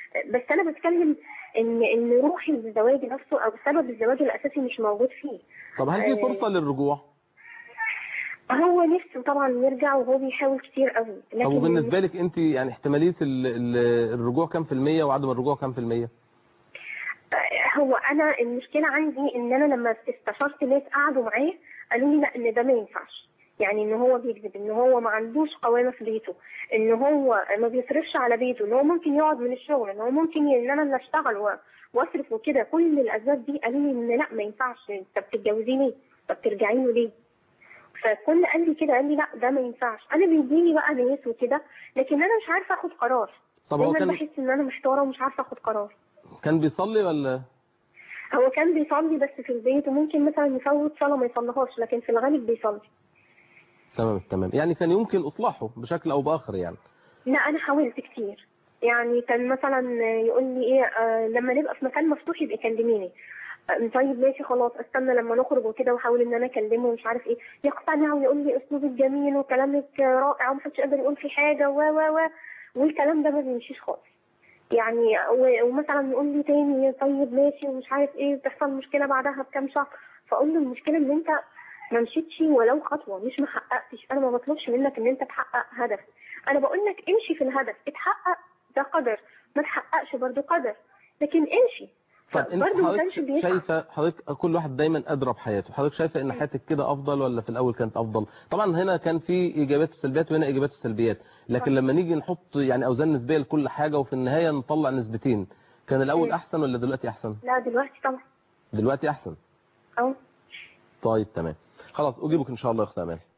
بس انا بتكلم ان روحي الزواج نفسه او سبب الزواج الاساسي مش موجود فيه. طب هل في فرصة للرجوع؟ هو نفسه طبعا يرجع وهو بيحاول كتير قوي. طب وبالنسبة لك انت يعني احتمالية الرجوع كام في المية وعدم الرجوع كام في المية؟ هو انا المشكله عندي ان انا لما استشرت ناس قعدوا معاه قالوا لي لا، ان ده ما ينفعش، يعني ان هو بيكذب، ان هو ما عندوش قوامه في بيته، ان هو ما بيصرفش على بيته، ان هو ممكن يقعد من الشغل، ان هو ممكن ان انا اللي اشتغل واصرف وكده. كل الاسباب دي قالوا لي ان لا ما ينفعش، انت بتتجوزيه ليه؟ طب ترجعي له ليه؟ فكل قال لي كده، قال لي لا ده ما ينفعش. انا بيجيلي بقى ناس وكده، لكن انا مش عارفه اخد قرار. طب هو دايما بحس ان انا محتاره ومش عارفه اخد قرار. كان بيصلي ولا؟ هو كان بيصلي بس في البيت، وممكن مثلا يفوت صلاه ما يصليهاش، لكن في الغالب بيصلي. تمام. يعني كان يمكن اصلاحه بشكل او باخر يعني. لا انا حاولت كتير، يعني كان مثلا يقول لي ايه لما نبقى في مكان مفتوح يبقى كلميني. طيب ماشي خلاص، استنى لما نخرج وكده، واحاول ان انا اكلمه ومش عارف ايه، يقتنع ويقول لي اسلوبك جميل وكلامك رائع ومحدش قادر يقول فيه حاجه والكلام ده ما بيمشيش خالص. يعني ومثلا يقول لي تاني طيب ماشي ومش عارف ايه، بتحصل مشكله بعدها بكام شهر، فاقول له المشكله ان انت ما مشيتش ولو خطوه، مش ما حققتش. انا ما بطلبش منك ان انت تحقق هدف، انا بقول لك امشي في الهدف، اتحقق ده قدر، ما تحققش برضه قدر، لكن امشي. طب انت حضرتك شايفه، حضرتك كل واحد دايما ادرى بحياته، حضرتك شايفه ان حياتك كده افضل ولا في الاول كانت افضل؟ طبعا هنا كان في ايجابيات وسلبيات وهنا ايجابيات وسلبيات، لكن لما نيجي نحط يعني اوزان نسبيه لكل حاجه وفي النهايه نطلع نسبتين، كان الاول احسن ولا دلوقتي احسن؟ لا دلوقتي طبعا. دلوقتي احسن. طيب تمام، خلاص اجيبك ان شاء الله يا اخت امال.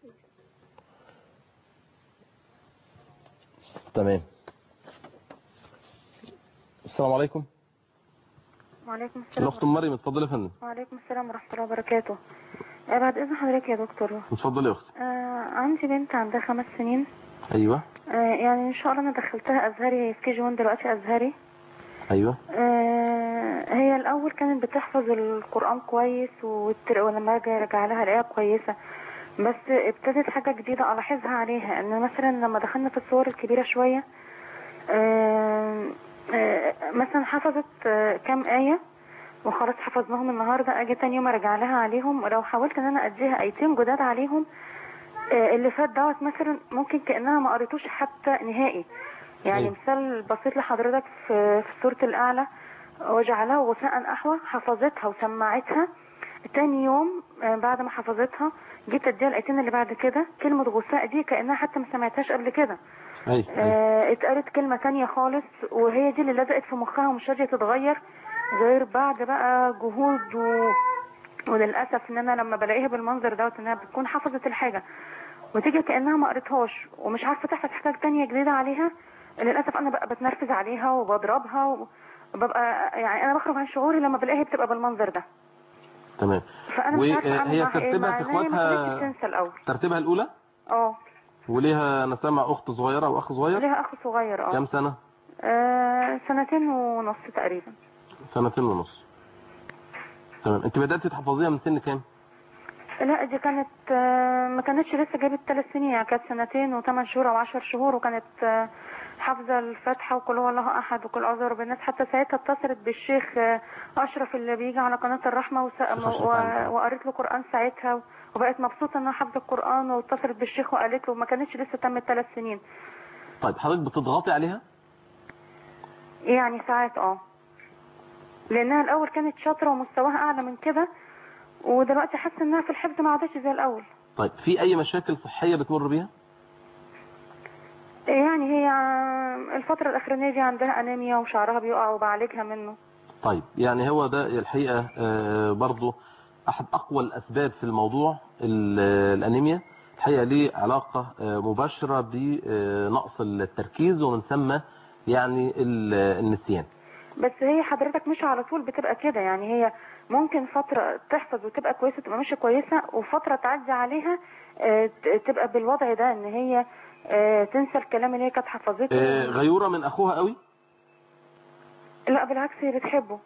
تمام. السلام عليكم. وعليكم السلام. الاخت مريم، اتفضلي يا فندم. وعليكم السلام ورحمه الله وبركاته. بعد اذن حضرتك يا دكتور. اتفضلي يا اختي. عندي بنت عندها 5 سنين. ايوه. يعني ان شاء الله انا دخلتها ازهري في KG 1 دلوقتي ازهري. ايوه. هي الاول كانت بتحفظ القران كويس ولما اجي ارجع لها الاقيها كويسه، بس ابتدت حاجه جديده الاحظها عليها، ان مثلا لما دخلنا في الصور الكبيره شويه مثلا حفظت كام آية وخلاص حفظناهم النهاردة، اجي تاني يوم ارجع لها عليهم، ولو حاولت ان انا اديها ايتين جداد عليهم اللي فات دوت مثلا ممكن كأنها ما قريتوش حتى نهائي. يعني مثال بسيط لحضرتك في سورة الأعلى، وجعلها غثاء أحوى، حفظتها وسمعتها، تاني يوم بعد ما حفظتها جيت اديها الايتين اللي بعد كده، كلمة غثاء دي كأنها حتى ما سمعتهاش قبل كده. اتقالت كلمة تانية خالص، وهي دي اللي لزقت في مخها ومش راضية تتغير غير بعد بقى جهود وللأسف ان انا لما بلاقيها بالمنظر دوت انها بتكون حفظت الحاجة وتيجي كأنها ما قريتهاش ومش عارفة تحفظ حاجة تانية جديدة عليها، للأسف انا بقى بتنرفز عليها وبضربها وببقى يعني انا بخرج عن شعوري لما بلاقيها بتبقى بالمنظر ده. تمام. فانا مش عارفة وهي ترتيبها في اخواتها تنسى الاول. ترتيبها الاولى؟ وليها انا سامع اخت صغيرة او اخ صغير؟ ليها اخ صغير. كام سنة؟ 2.5 سنين تقريبا. 2.5 سنين. تمام. انت بدأتي تحفظيها من سن كام؟ لا دي كانت ما كانتش لسه جابت 3 سنين، يعني كانت 2 و8 شهور او 10 شهور، وكانت حافظه الفاتحه وكل هو الله احد وكل اعوذ برب الناس. حتى ساعتها اتصلت بالشيخ اشرف اللي بيجي على قناه الرحمه وقريت له قران ساعتها، وبقت مبسوطه انها حافظه القران، واتصلت بالشيخ وقالت له ما كانتش لسه تمت 3 سنين. طيب حضرتك بتضغطي عليها؟ يعني ساعات لانها الاول كانت شاطره ومستواها اعلى من كده، ودلوقتي حاسه انها في الحفظ ما عادتش زي الاول. طيب في اي مشاكل صحيه بتمر بيها؟ يعني هي الفتره الاخرانيه دي عندها انيميا وشعرها بيقع وبعالجها منه. طيب يعني هو ده الحقيقه برضو احد اقوى الاسباب في الموضوع، الانيميا الحقيقه ليه علاقه مباشره بنقص التركيز ومن ثم يعني النسيان. بس هي حضرتك مش على طول بتبقى كده، يعني هي ممكن فترة تحفظ وتبقى كويسة تبقى مش كويسة، وفترة تعدي عليها تبقى بالوضع ده ان هي تنسى الكلام اللي هي كانت حفظته. غيورة من اخوها قوي؟ لا بالعكس هي بتحبه.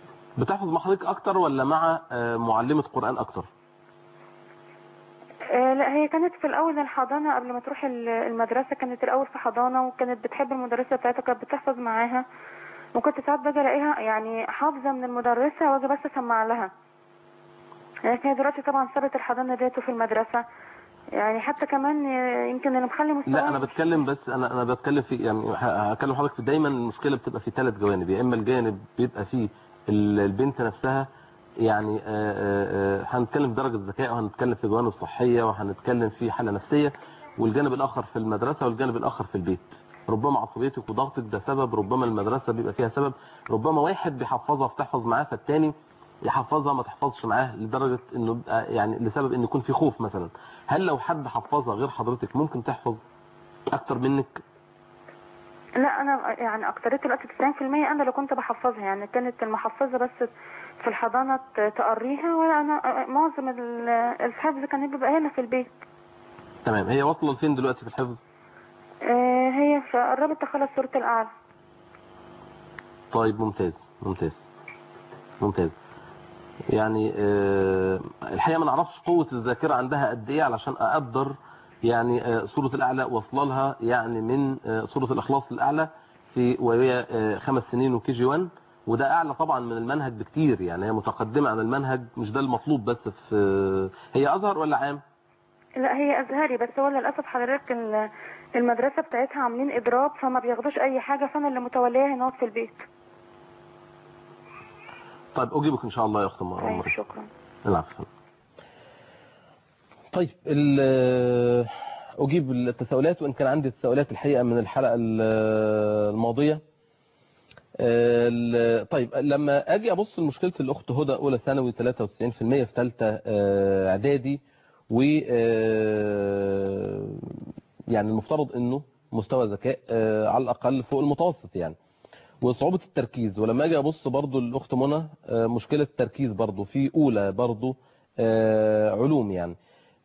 بتحفظ مع حضرتك اكتر ولا مع معلمة قرآن اكتر؟ لا هي كانت في الاول الحضانه قبل ما تروح المدرسه، كانت الاول في حضانه وكانت بتحب المدرسه بتاعتها، كانت بتحفظ معاها، وكنت ساعات باجي الاقيها يعني حافظه من المدرسه واجي بس اسمع لها. لكن هي دلوقتي طبعا سابت الحضانه ديت في المدرسه، يعني حتى كمان يمكن اللي مخلي مستواها. لا انا بتكلم، بس انا بتكلم في، يعني هكلم حضرتك في دايما المشكله بتبقى في 3 جوانب. يا اما الجانب بيبقى فيه البنت نفسها، يعني هنتكلم في درجه ذكاء، وهنتكلم في جوانب صحيه، وهنتكلم في حاله نفسيه، والجانب الاخر في المدرسه، والجانب الاخر في البيت. ربما عصبيتك وضغطك ده سبب، ربما المدرسه بيبقى فيها سبب، ربما واحد بيحفظها بتحفظ معاه، فالتاني يحفظها ما تحفظش معاه لدرجه انه يعني لسبب ان يكون في خوف مثلا. هل لو حد حفظها غير حضرتك ممكن تحفظ اكتر منك؟ لا انا يعني اكتريت الوقت 90% انا اللي كنت بحفظها، يعني كانت المحفظه بس في الحضانه تقريها، وانا معظم الحفظ كان بيبقى هنا في البيت. تمام. هي واصله لفين دلوقتي في الحفظ؟ هي قربت تخلص سوره الاعلى. طيب ممتاز ممتاز ممتاز. يعني الحقيقه ما نعرفش قوه الذاكره عندها قد ايه علشان اقدر يعني سوره الاعلى واصله لها، يعني من سوره الاخلاص الاعلى في وهي 5 سنين وكي جي 1، وده اعلى طبعا من المنهج بكتير، يعني هي متقدمه عن المنهج، مش ده المطلوب. بس في هي ازهر ولا عام؟ لا هي ازهري، بس هو للاسف حضرتك المدرسه بتاعتها عاملين اضراب، فما بياخدوش اي حاجه، فانا اللي متولياها هنا في البيت. طيب اجيبك ان شاء الله يا اخت طيب شكرا. العفو. طيب اجيب التساؤلات، وان كان عندي تساؤلات الحقيقه من الحلقه الماضيه. طيب لما اجي ابص لمشكله الاخت هدى اولى ثانوي 93% في ثالثه اعدادي، و يعني المفترض انه مستوى ذكاء على الاقل فوق المتوسط يعني، وصعوبة التركيز. ولما اجي ابص برضو الاخت منى مشكلة التركيز برضو في اولى برضو علوم يعني،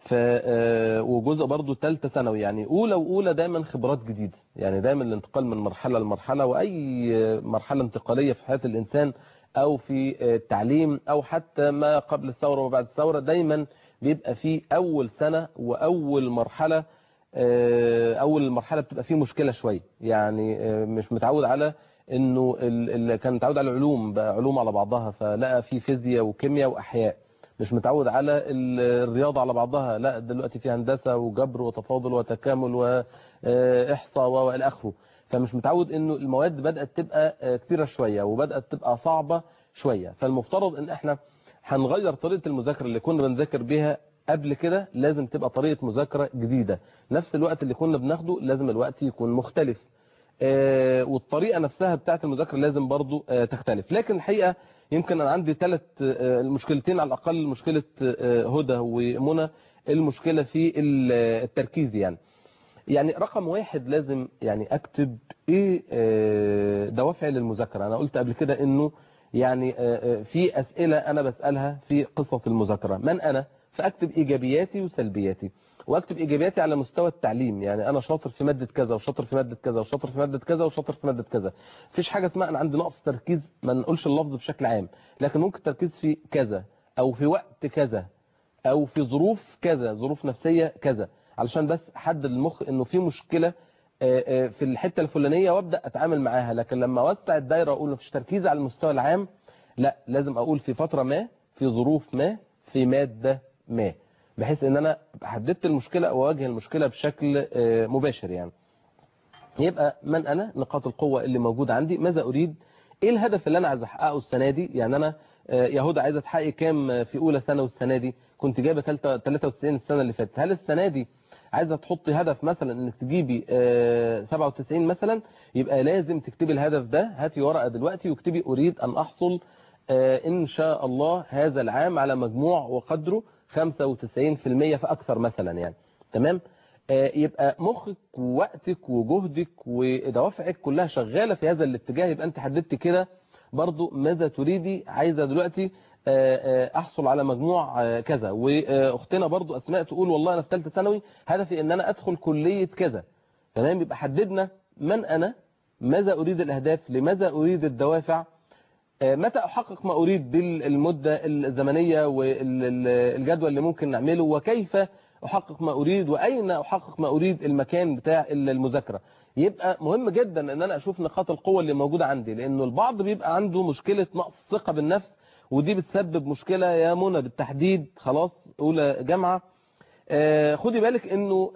وجزء برضو ثالثه ثانوي، يعني اولى واولى دايما خبرات جديدة، يعني دايما الانتقال من مرحلة لمرحلة، واي مرحلة انتقالية في حياة الانسان او في التعليم او حتى ما قبل الثورة وبعد الثورة، دايما بيبقى في اول سنة واول مرحلة، اول مرحلة بتبقى فيه مشكلة شوية، يعني مش متعود على انه اللي كان متعود على العلوم بقى علوم على بعضها، فلقى في فيزياء وكيمياء واحياء. مش متعود على الرياضة على بعضها، لا دلوقتي في هندسة وجبر وتفاضل وتكامل واحصاء والى اخره. فمش متعود انه المواد بدأت تبقى كتيرة شوية وبدأت تبقى صعبة شوية. فالمفترض ان احنا هنغير طريقة المذاكرة اللي كنا بنذاكر بيها قبل كده، لازم تبقى طريقة مذاكرة جديدة. نفس الوقت اللي كنا بناخده لازم الوقت يكون مختلف، والطريقة نفسها بتاعت المذاكرة لازم برضو تختلف. لكن الحقيقة يمكن أنا عندي 3 المشكلتين على الأقل، مشكلة هدى ومنى، المشكلة في التركيز يعني رقم 1 لازم يعني أكتب إيه دوافعي للمذاكرة. أنا قلت قبل كده إنه يعني في أسئلة أنا بسألها في قصة المذاكرة، من أنا؟ فأكتب إيجابياتي وسلبياتي، واكتب ايجابياتي على مستوى التعليم، يعني انا شاطر في ماده كذا وشاطر في ماده كذا وشاطر في ماده كذا وشاطر في ماده كذا. مفيش حاجه اسمها انا عندي نقص تركيز، ما نقولش اللفظ بشكل عام، لكن ممكن تركيز في كذا او في وقت كذا او في ظروف كذا، ظروف نفسيه كذا، علشان بس احدد المخ انه في مشكله في الحته الفلانيه وابدا اتعامل معاها. لكن لما اوسع الدايره اقول مفيش تركيز على المستوى العام، لا لازم اقول في فتره ما، في ظروف ما، في ماده ما، بحيث ان انا حددت المشكلة او اواجه المشكلة بشكل مباشر. يعني يبقى من انا، نقاط القوة اللي موجودة عندي، ماذا اريد، ايه الهدف اللي انا عايز احققه السنة دي. يعني انا يا هدى عايزه تحققي كام في اولى ثانوي السنة دي؟ كنت جايبه 93 السنة اللي فاتت، هل السنة دي عايزه تحطي هدف مثلا انك تجيبي 97 مثلا؟ يبقى لازم تكتبي الهدف ده، هاتي ورقة دلوقتي واكتبي اريد ان احصل ان شاء الله هذا العام على مجموع وقدره 95% فأكثر مثلا يعني. تمام. يبقى مخك ووقتك وجهدك ودوافعك كلها شغالة في هذا الاتجاه. يبقى انت حددت كده برضو ماذا تريدي، عايزة دلوقتي احصل على مجموع كذا. واختنا برضو اسماء تقول والله انا في ثالثه ثانوي هدفي ان انا ادخل كلية كذا. تمام. يبقى حددنا من انا، ماذا اريد الاهداف، لماذا اريد الدوافع، متى أحقق ما أريد بالمدة الزمنية والجدول اللي ممكن نعمله، وكيف احقق ما اريد واين احقق ما اريد المكان بتاع المذاكره. يبقى مهم جدا ان انا اشوف نقاط القوه اللي موجوده عندي، لانه البعض بيبقى عنده مشكله نقص ثقه بالنفس، ودي بتسبب مشكله يا منى بالتحديد. خلاص اولى جامعه، خدي بالك انه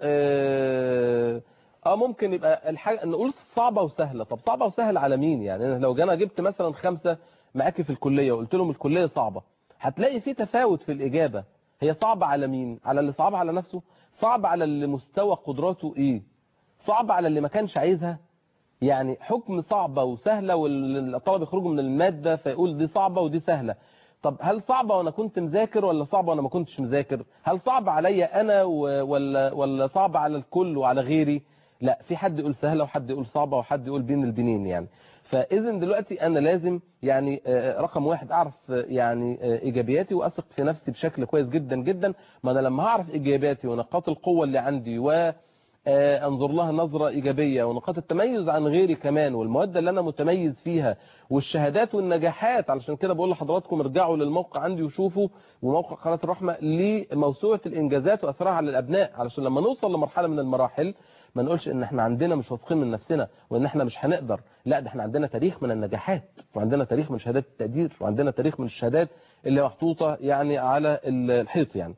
ممكن يبقى الحاجه نقول صعبه وسهله. طب صعبه وسهله على مين؟ يعني لو جانا جبت مثلا 5 معاكي في الكليه وقلت لهم الكليه صعبه، هتلاقي في تفاوت في الاجابه. هي صعبه على مين؟ على اللي صعب على نفسه، صعب على اللي مستوى قدراته ايه، صعب على اللي ما كانش عايزها. يعني حكم صعبه وسهله والطلبه يخرجوا من الماده فيقول دي صعبه ودي سهله. طب هل صعبه وانا كنت مذاكر ولا صعبه وانا ما كنتش مذاكر؟ هل صعب عليا انا ولا صعب على الكل وعلى غيري؟ لا، في حد يقول سهله وحد يقول صعبه وحد يقول بين البنين يعني. فاذا دلوقتي انا لازم يعني رقم 1 اعرف يعني ايجابياتي واثق في نفسي بشكل كويس جدا جدا. ما انا لما هعرف ايجابياتي ونقاط القوه اللي عندي وانظر لها نظره ايجابيه ونقاط التميز عن غيري كمان والمواد اللي انا متميز فيها والشهادات والنجاحات، علشان كده بقول لحضراتكم ارجعوا للموقع عندي وشوفوا وموقع قناه الرحمه لموسوعه الانجازات واثرها على الابناء، علشان لما نوصل لمرحله من المراحل ما نقولش ان احنا عندنا مش واثقين من نفسنا وان احنا مش هنقدر. لا، ده احنا عندنا تاريخ من النجاحات وعندنا تاريخ من شهادات التقدير وعندنا تاريخ من الشهادات اللي محطوطه يعني على الحيط يعني.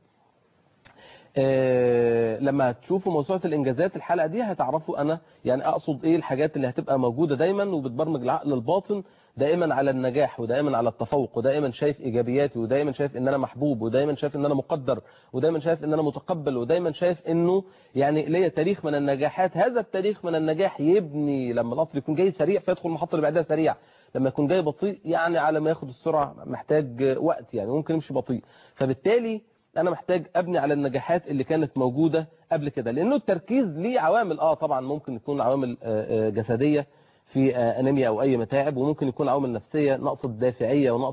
لما تشوفوا موسوعه الانجازات الحلقه دي هتعرفوا انا يعني اقصد ايه الحاجات اللي هتبقى موجوده دايما وبتبرمج العقل الباطن دائما على النجاح ودائما على التفوق ودائما شايف ايجابياتي ودائما شايف ان انا محبوب ودائما شايف ان انا مقدر ودائما شايف ان انا متقبل ودائما شايف انه يعني ليا تاريخ من النجاحات. هذا التاريخ من النجاح يبني لما القطر يكون جاي سريع فيدخل المحطه اللي بعدها سريع، لما يكون جاي بطيء يعني على ما ياخد السرعه محتاج وقت يعني ممكن يمشي بطيء. فبالتالي انا محتاج ابني على النجاحات اللي كانت موجوده قبل كده، لانه التركيز ليه عوامل طبعا ممكن يكون عوامل جسديه في انيميا او اي متاعب، وممكن يكون عوامل نفسيه نقص الدافعيه ونقص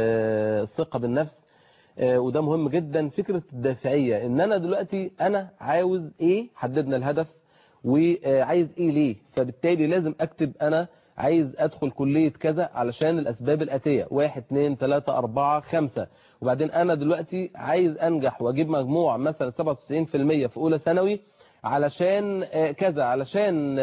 الثقه بالنفس. وده مهم جدا فكره الدافعيه، ان انا دلوقتي انا عاوز ايه، حددنا الهدف وعايز ايه ليه، فبالتالي لازم اكتب انا عايز ادخل كليه كذا علشان الاسباب الاتيه 1 2 3 4 5. وبعدين انا دلوقتي عايز انجح واجيب مجموع مثلا 97% في اولى ثانوي علشان كذا، علشان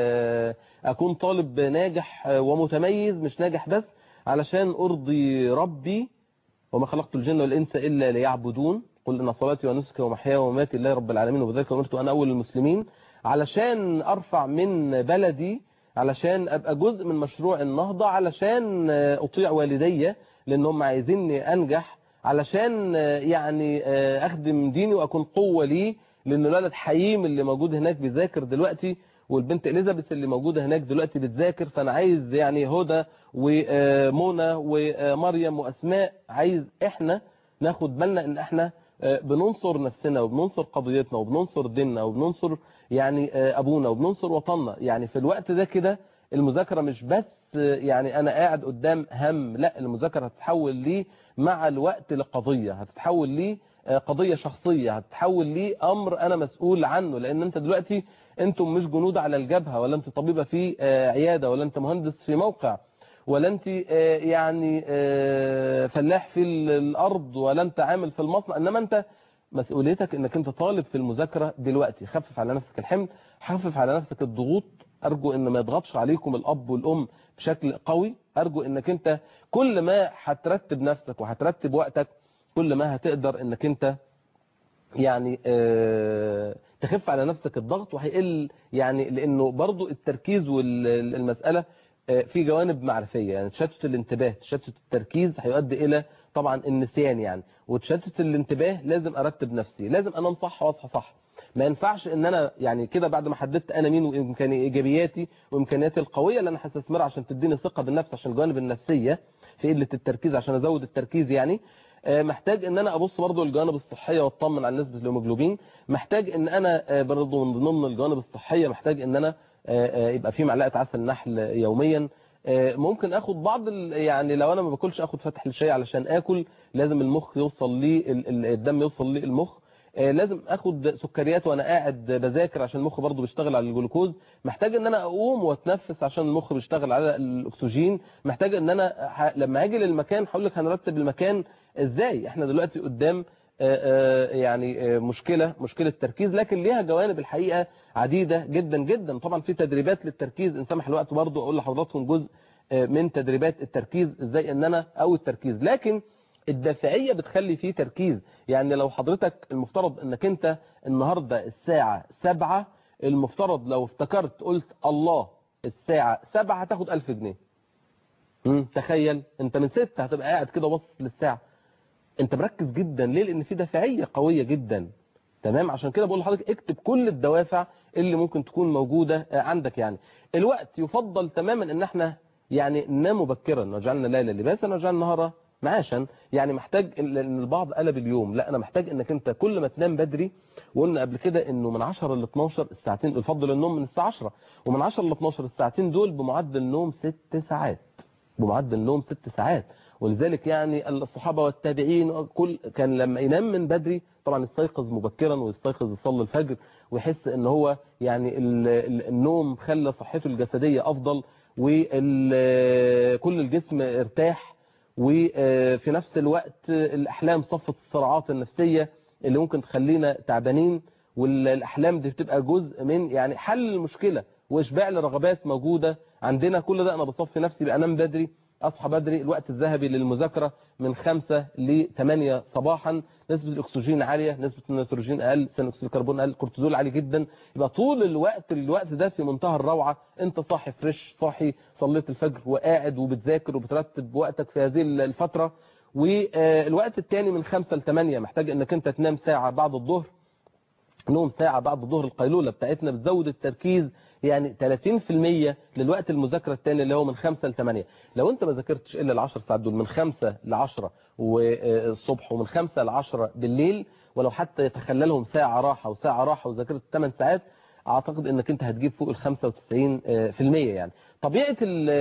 اكون طالب ناجح ومتميز، مش ناجح بس، علشان ارضي ربي وما خلقت الجن والانس الا ليعبدون، قل ان صلاتي ونسكي ومحياي ومماتي لله رب العالمين وبذلك امرت وانا اول المسلمين، علشان ارفع من بلدي، علشان ابقى جزء من مشروع النهضه، علشان اطيع والدي لان هم عايزيني انجح، علشان يعني اخدم ديني واكون قوه ليه، لان الولد حييم اللي موجود هناك بيذاكر دلوقتي والبنت اليزابيث اللي موجوده هناك دلوقتي بتذاكر، فانا عايز يعني هدى ومنى ومريم واسماء، عايز احنا ناخد بالنا ان احنا بننصر نفسنا وبننصر قضيتنا وبننصر ديننا وبننصر يعني ابونا وبننصر وطننا. يعني في الوقت ده كده المذاكره مش بس يعني انا قاعد قدام هم، لا، المذاكره هتتحول لي مع الوقت لقضيه، هتتحول لي قضيه شخصيه، هتتحول لي امر انا مسؤول عنه، لان انت دلوقتي انتم مش جنود على الجبهه، ولا انت طبيبه في عياده، ولا انت مهندس في موقع، ولا انت يعني فلاح في الارض، ولا انت عامل في المصنع، انما انت مسؤوليتك انك انت طالب في المذاكره دلوقتي. خفف على نفسك الحمل، خفف على نفسك الضغوط، ارجو ان ما يضغطش عليكم الاب والام بشكل قوي، ارجو انك انت كل ما هترتب نفسك وهترتب وقتك كل ما هتقدر انك انت يعني تخف على نفسك الضغط وهيقل، يعني لانه برضو التركيز والمسألة في جوانب معرفية، يعني تشتت الانتباه، تشتت التركيز هيؤدي الى طبعا النسيان يعني، وتشتت الانتباه لازم ارتب نفسي، لازم انام صح واصحى صح. ما ينفعش ان انا يعني كده بعد ما حددت انا مين وامكانياتي ايجابياتي وامكانياتي القويه اللي انا هستثمرها عشان تديني ثقه بالنفس، عشان الجوانب النفسيه في قله التركيز عشان ازود التركيز يعني، محتاج ان انا ابص برضه للجوانب الصحيه واطمن على نسبه الهيموجلوبين، محتاج ان انا برضه من ضمن الجوانب الصحيه محتاج ان انا يبقى في معلقه عسل نحل يوميا. ممكن اخد بعض يعني لو انا ما باكلش اخد فتح للشاي علشان اكل، لازم المخ يوصل لي الدم يوصل لي المخ، لازم اخد سكريات وانا قاعد بذاكر عشان المخ برضه بيشتغل على الجلوكوز، محتاج ان انا اقوم واتنفس عشان المخ بيشتغل على الاكسجين، محتاج ان انا لما اجي للمكان هقول لك هنرتب المكان ازاي. احنا دلوقتي قدام يعني مشكلة تركيز، لكن ليها جوانب الحقيقة عديدة جدا جدا. طبعا في تدريبات للتركيز، ان سمح الوقت برضو اقول لحضراتكم جزء من تدريبات التركيز، ازاي ان انا او التركيز. لكن الدافعية بتخلي فيه تركيز. يعني لو حضرتك المفترض انك انت النهاردة الساعة 7، المفترض لو افتكرت قلت الله الساعة 7 هتاخد 1000 جنيه. تخيل انت من 6 هتبقى قاعد كده باصص للساعة، انت مركز جدا. ليه؟ لان في دافعية قوية جدا. تمام، عشان كده بقول لحضرتك اكتب كل الدوافع اللي ممكن تكون موجودة عندك. يعني الوقت يفضل تماما ان احنا يعني ننام مبكرا، وجعلنا الليل لباسا وجعلنا النهار معاشا. يعني محتاج ان البعض قلب اليوم، لا انا محتاج انك انت كل ما تنام بدري. وقلنا قبل كده انه من 10 ل 12 الساعتين، يفضل النوم من الساعة 10، ومن 10 ل 12 الساعتين دول بمعدل نوم 6 ساعات، بمعدل نوم 6 ساعات. ولذلك يعني الصحابة والتابعين كان لما ينام من بدري طبعا يستيقظ مبكرا ويستيقظ يصلي الفجر، ويحس ان هو يعني النوم خلى صحته الجسدية افضل، وكل الجسم ارتاح، وفي نفس الوقت الأحلام صفت الصراعات النفسية اللي ممكن تخلينا تعبانين. والأحلام دي بتبقى جزء من يعني حل المشكلة وإشباع لرغبات موجودة عندنا. كل ده أنا بصفي نفسي بأنام بدري، أصحى بدري، الوقت الذهبي للمذاكرة من 5 ل 8 صباحا، نسبة الأكسجين عالية، نسبة النيتروجين أقل، ثاني أكسيد الكربون أقل، الكورتيزول عالي جدا. يبقى طول الوقت ده في منتهى الروعة. أنت صاحي فريش، صاحي صليت الفجر وقاعد وبتذاكر وبترتب وقتك في هذه الفترة. والوقت الثاني من 5 ل 8 محتاج أنك أنت تنام ساعة بعد الظهر، نوم ساعة بعد الظهر. القيلولة بتاعتنا بتزود التركيز يعني 30% للوقت المذاكرة الثاني اللي هو من 5 ل 8. لو انت ما ذاكرتش الا ال10 ساعات دول من 5 ل 10 والصبح ومن 5 ل 10 بالليل، ولو حتى يتخللهم ساعة راحة وساعة راحة وذاكرت 8 ساعات، اعتقد انك انت هتجيب فوق ال 95%. يعني طبيعة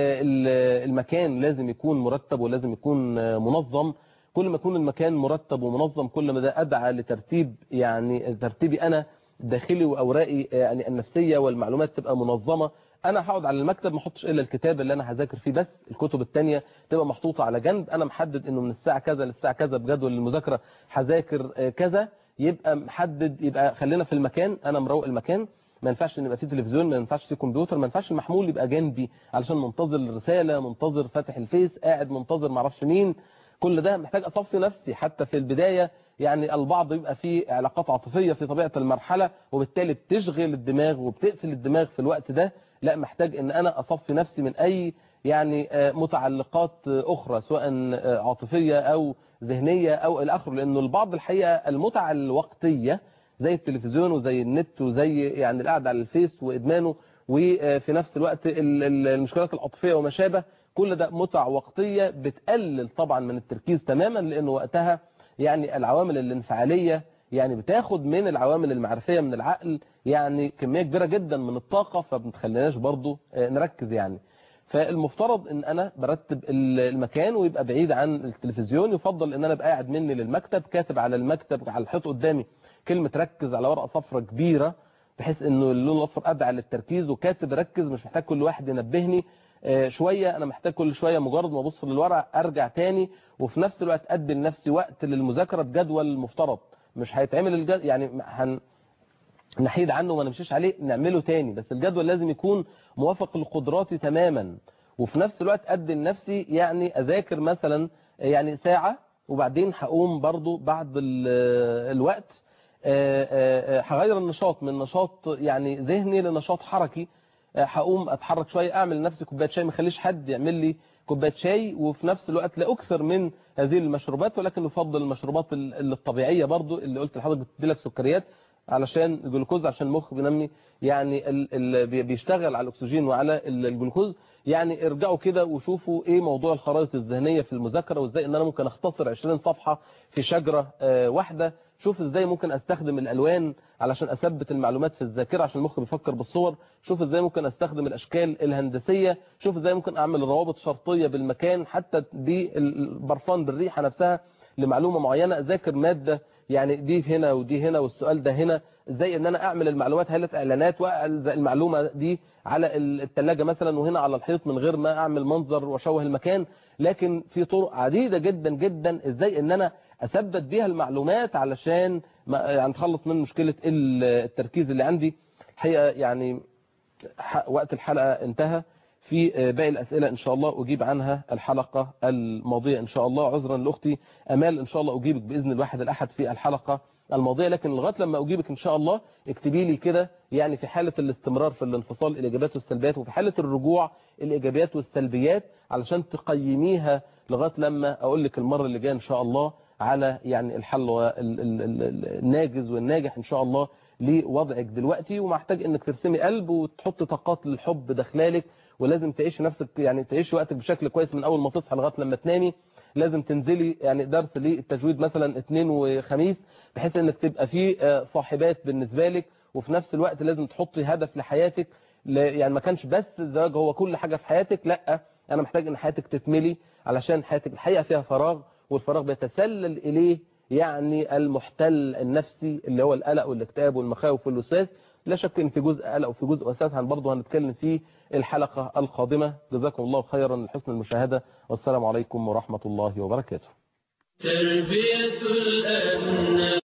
المكان لازم يكون مرتب ولازم يكون منظم. كل ما يكون المكان مرتب ومنظم كل ما ده أدعى لترتيب، يعني ترتيبي أنا داخلي وأوراقي يعني النفسية والمعلومات تبقى منظمة. أنا هقعد على المكتب ما احطش إلا الكتاب اللي أنا هذاكر فيه بس، الكتب التانية تبقى محطوطة على جنب. أنا محدد إنه من الساعة كذا للساعة كذا بجدول المذاكرة هذاكر كذا، يبقى محدد. يبقى خلينا في المكان، أنا مروق المكان، ما ينفعش ان يبقى فيه تلفزيون، ما ينفعش فيه كمبيوتر، ما ينفعش المحمول يبقى جنبي علشان منتظر الرسالة، منتظر فاتح الفيس، قاعد منتظر ما اعرفش مين. كل ده محتاج اصفي نفسي حتى في البداية. يعني البعض يبقى فيه علاقات عاطفية في طبيعة المرحلة، وبالتالي بتشغل الدماغ وبتقفل الدماغ في الوقت ده. لا، محتاج ان انا اصفي نفسي من اي يعني متعلقات اخرى سواء عاطفية او ذهنية او الاخر. لانه البعض الحقيقة المتعة الوقتية زي التلفزيون وزي النت وزي يعني القعدة على الفيس وادمانه، وفي نفس الوقت المشكلات العاطفية وما شابه، كل ده متع وقتية بتقلل طبعا من التركيز تماما. لأنه وقتها يعني العوامل الانفعالية يعني بتاخد من العوامل المعرفية من العقل يعني كمية كبيرة جدا من الطاقة، فبنتخليناش برضو نركز يعني. فالمفترض ان انا برتب المكان ويبقى بعيد عن التلفزيون. يفضل ان انا ابقى قاعد مني للمكتب، كاتب على المكتب على الحيط قدامي كلمة ركز على ورقة صفرة كبيرة، بحيث انه اللون الاصفر ادعى للتركيز، وكاتب ركز. مش محتاج كل واحد ينبهني شوية، انا محتاج كل شوية مجرد ما ابص للورقة ارجع تاني، وفي نفس الوقت ادي لنفسي وقت للمذاكرة بجدول المفترض. مش هيتعمل يعني نحيد عنه وما نمشيش عليه، نعمله تاني، بس الجدول لازم يكون موافق لقدراتي تماما. وفي نفس الوقت ادي لنفسي يعني اذاكر مثلا يعني ساعة، وبعدين هقوم برضو بعد الوقت هغير النشاط من نشاط يعني ذهني لنشاط حركي. هقوم اتحرك شوية، اعمل لنفسي كوبايه شاي، ما اخليش حد يعمل لي كوبايه شاي. وفي نفس الوقت لا اكثر من هذه المشروبات، ولكن يفضل المشروبات الطبيعية برضو اللي قلت لحضرتك بتدي لك سكريات علشان الجلوكوز، عشان المخ بينمي يعني بيشتغل على الاكسجين وعلى الجلوكوز. يعني ارجعوا كده وشوفوا ايه موضوع الخرائط الذهنية في المذاكرة، وازاي ان انا ممكن اختصر 20 صفحة في شجرة واحدة. شوف ازاي ممكن استخدم الالوان علشان اثبت المعلومات في الذاكرة عشان المخ بيفكر بالصور. شوف ازاي ممكن استخدم الاشكال الهندسية. شوف ازاي ممكن اعمل روابط شرطية بالمكان، حتى بالبرفان بالريحة نفسها لمعلومة معينة. اذاكر مادة يعني دي هنا ودي هنا والسؤال ده هنا، ازاي ان انا اعمل المعلومات هالة اعلانات والزق المعلومة دي على الثلاجة مثلا وهنا على الحيط من غير ما اعمل منظر واشوه المكان. لكن في طرق عديدة جدا جدا ازاي ان انا اثبت بيها المعلومات علشان يعني اتخلص من مشكلة التركيز اللي عندي. الحقيقة يعني وقت الحلقة انتهى، في باقي الأسئلة إن شاء الله أجيب عنها الحلقة الماضية إن شاء الله. عذرا لأختي أمال، إن شاء الله أجيبك بإذن الواحد الأحد في الحلقة الماضية، لكن لغاية لما أجيبك إن شاء الله اكتبي لي كده يعني في حالة الاستمرار في الانفصال الإيجابيات والسلبيات، وفي حالة الرجوع الإيجابيات والسلبيات، علشان تقيميها لغاية لما أقول لك المرة اللي جاية إن شاء الله على يعني الحل الناجز والناجح إن شاء الله لوضعك دلوقتي. ومحتاج إنك ترسمي قلب وتحط طاقات للحب داخلالك، ولازم تعيشي نفسك يعني تعيشي وقتك بشكل كويس من اول ما تصحى لغايه لما تنامي. لازم تنزلي يعني درس للتجويد مثلا اثنين وخميس، بحيث انك تبقى فيه صاحبات بالنسبه لك، وفي نفس الوقت لازم تحطي هدف لحياتك. يعني ما كانش بس الزواج هو كل حاجه في حياتك، لا، انا محتاج ان حياتك تتملي، علشان حياتك الحقيقه فيها فراغ، والفراغ بيتسلل اليه يعني المحتل النفسي اللي هو القلق والاكتئاب والمخاوف والوسواس. لا شك ان في جزء قلق وفي جزء وسواس برضه هنتكلم فيه الحلقة القادمة. جزاكم الله خيرا لحسن المشاهدة، والسلام عليكم ورحمة الله وبركاته. تربية الأبناء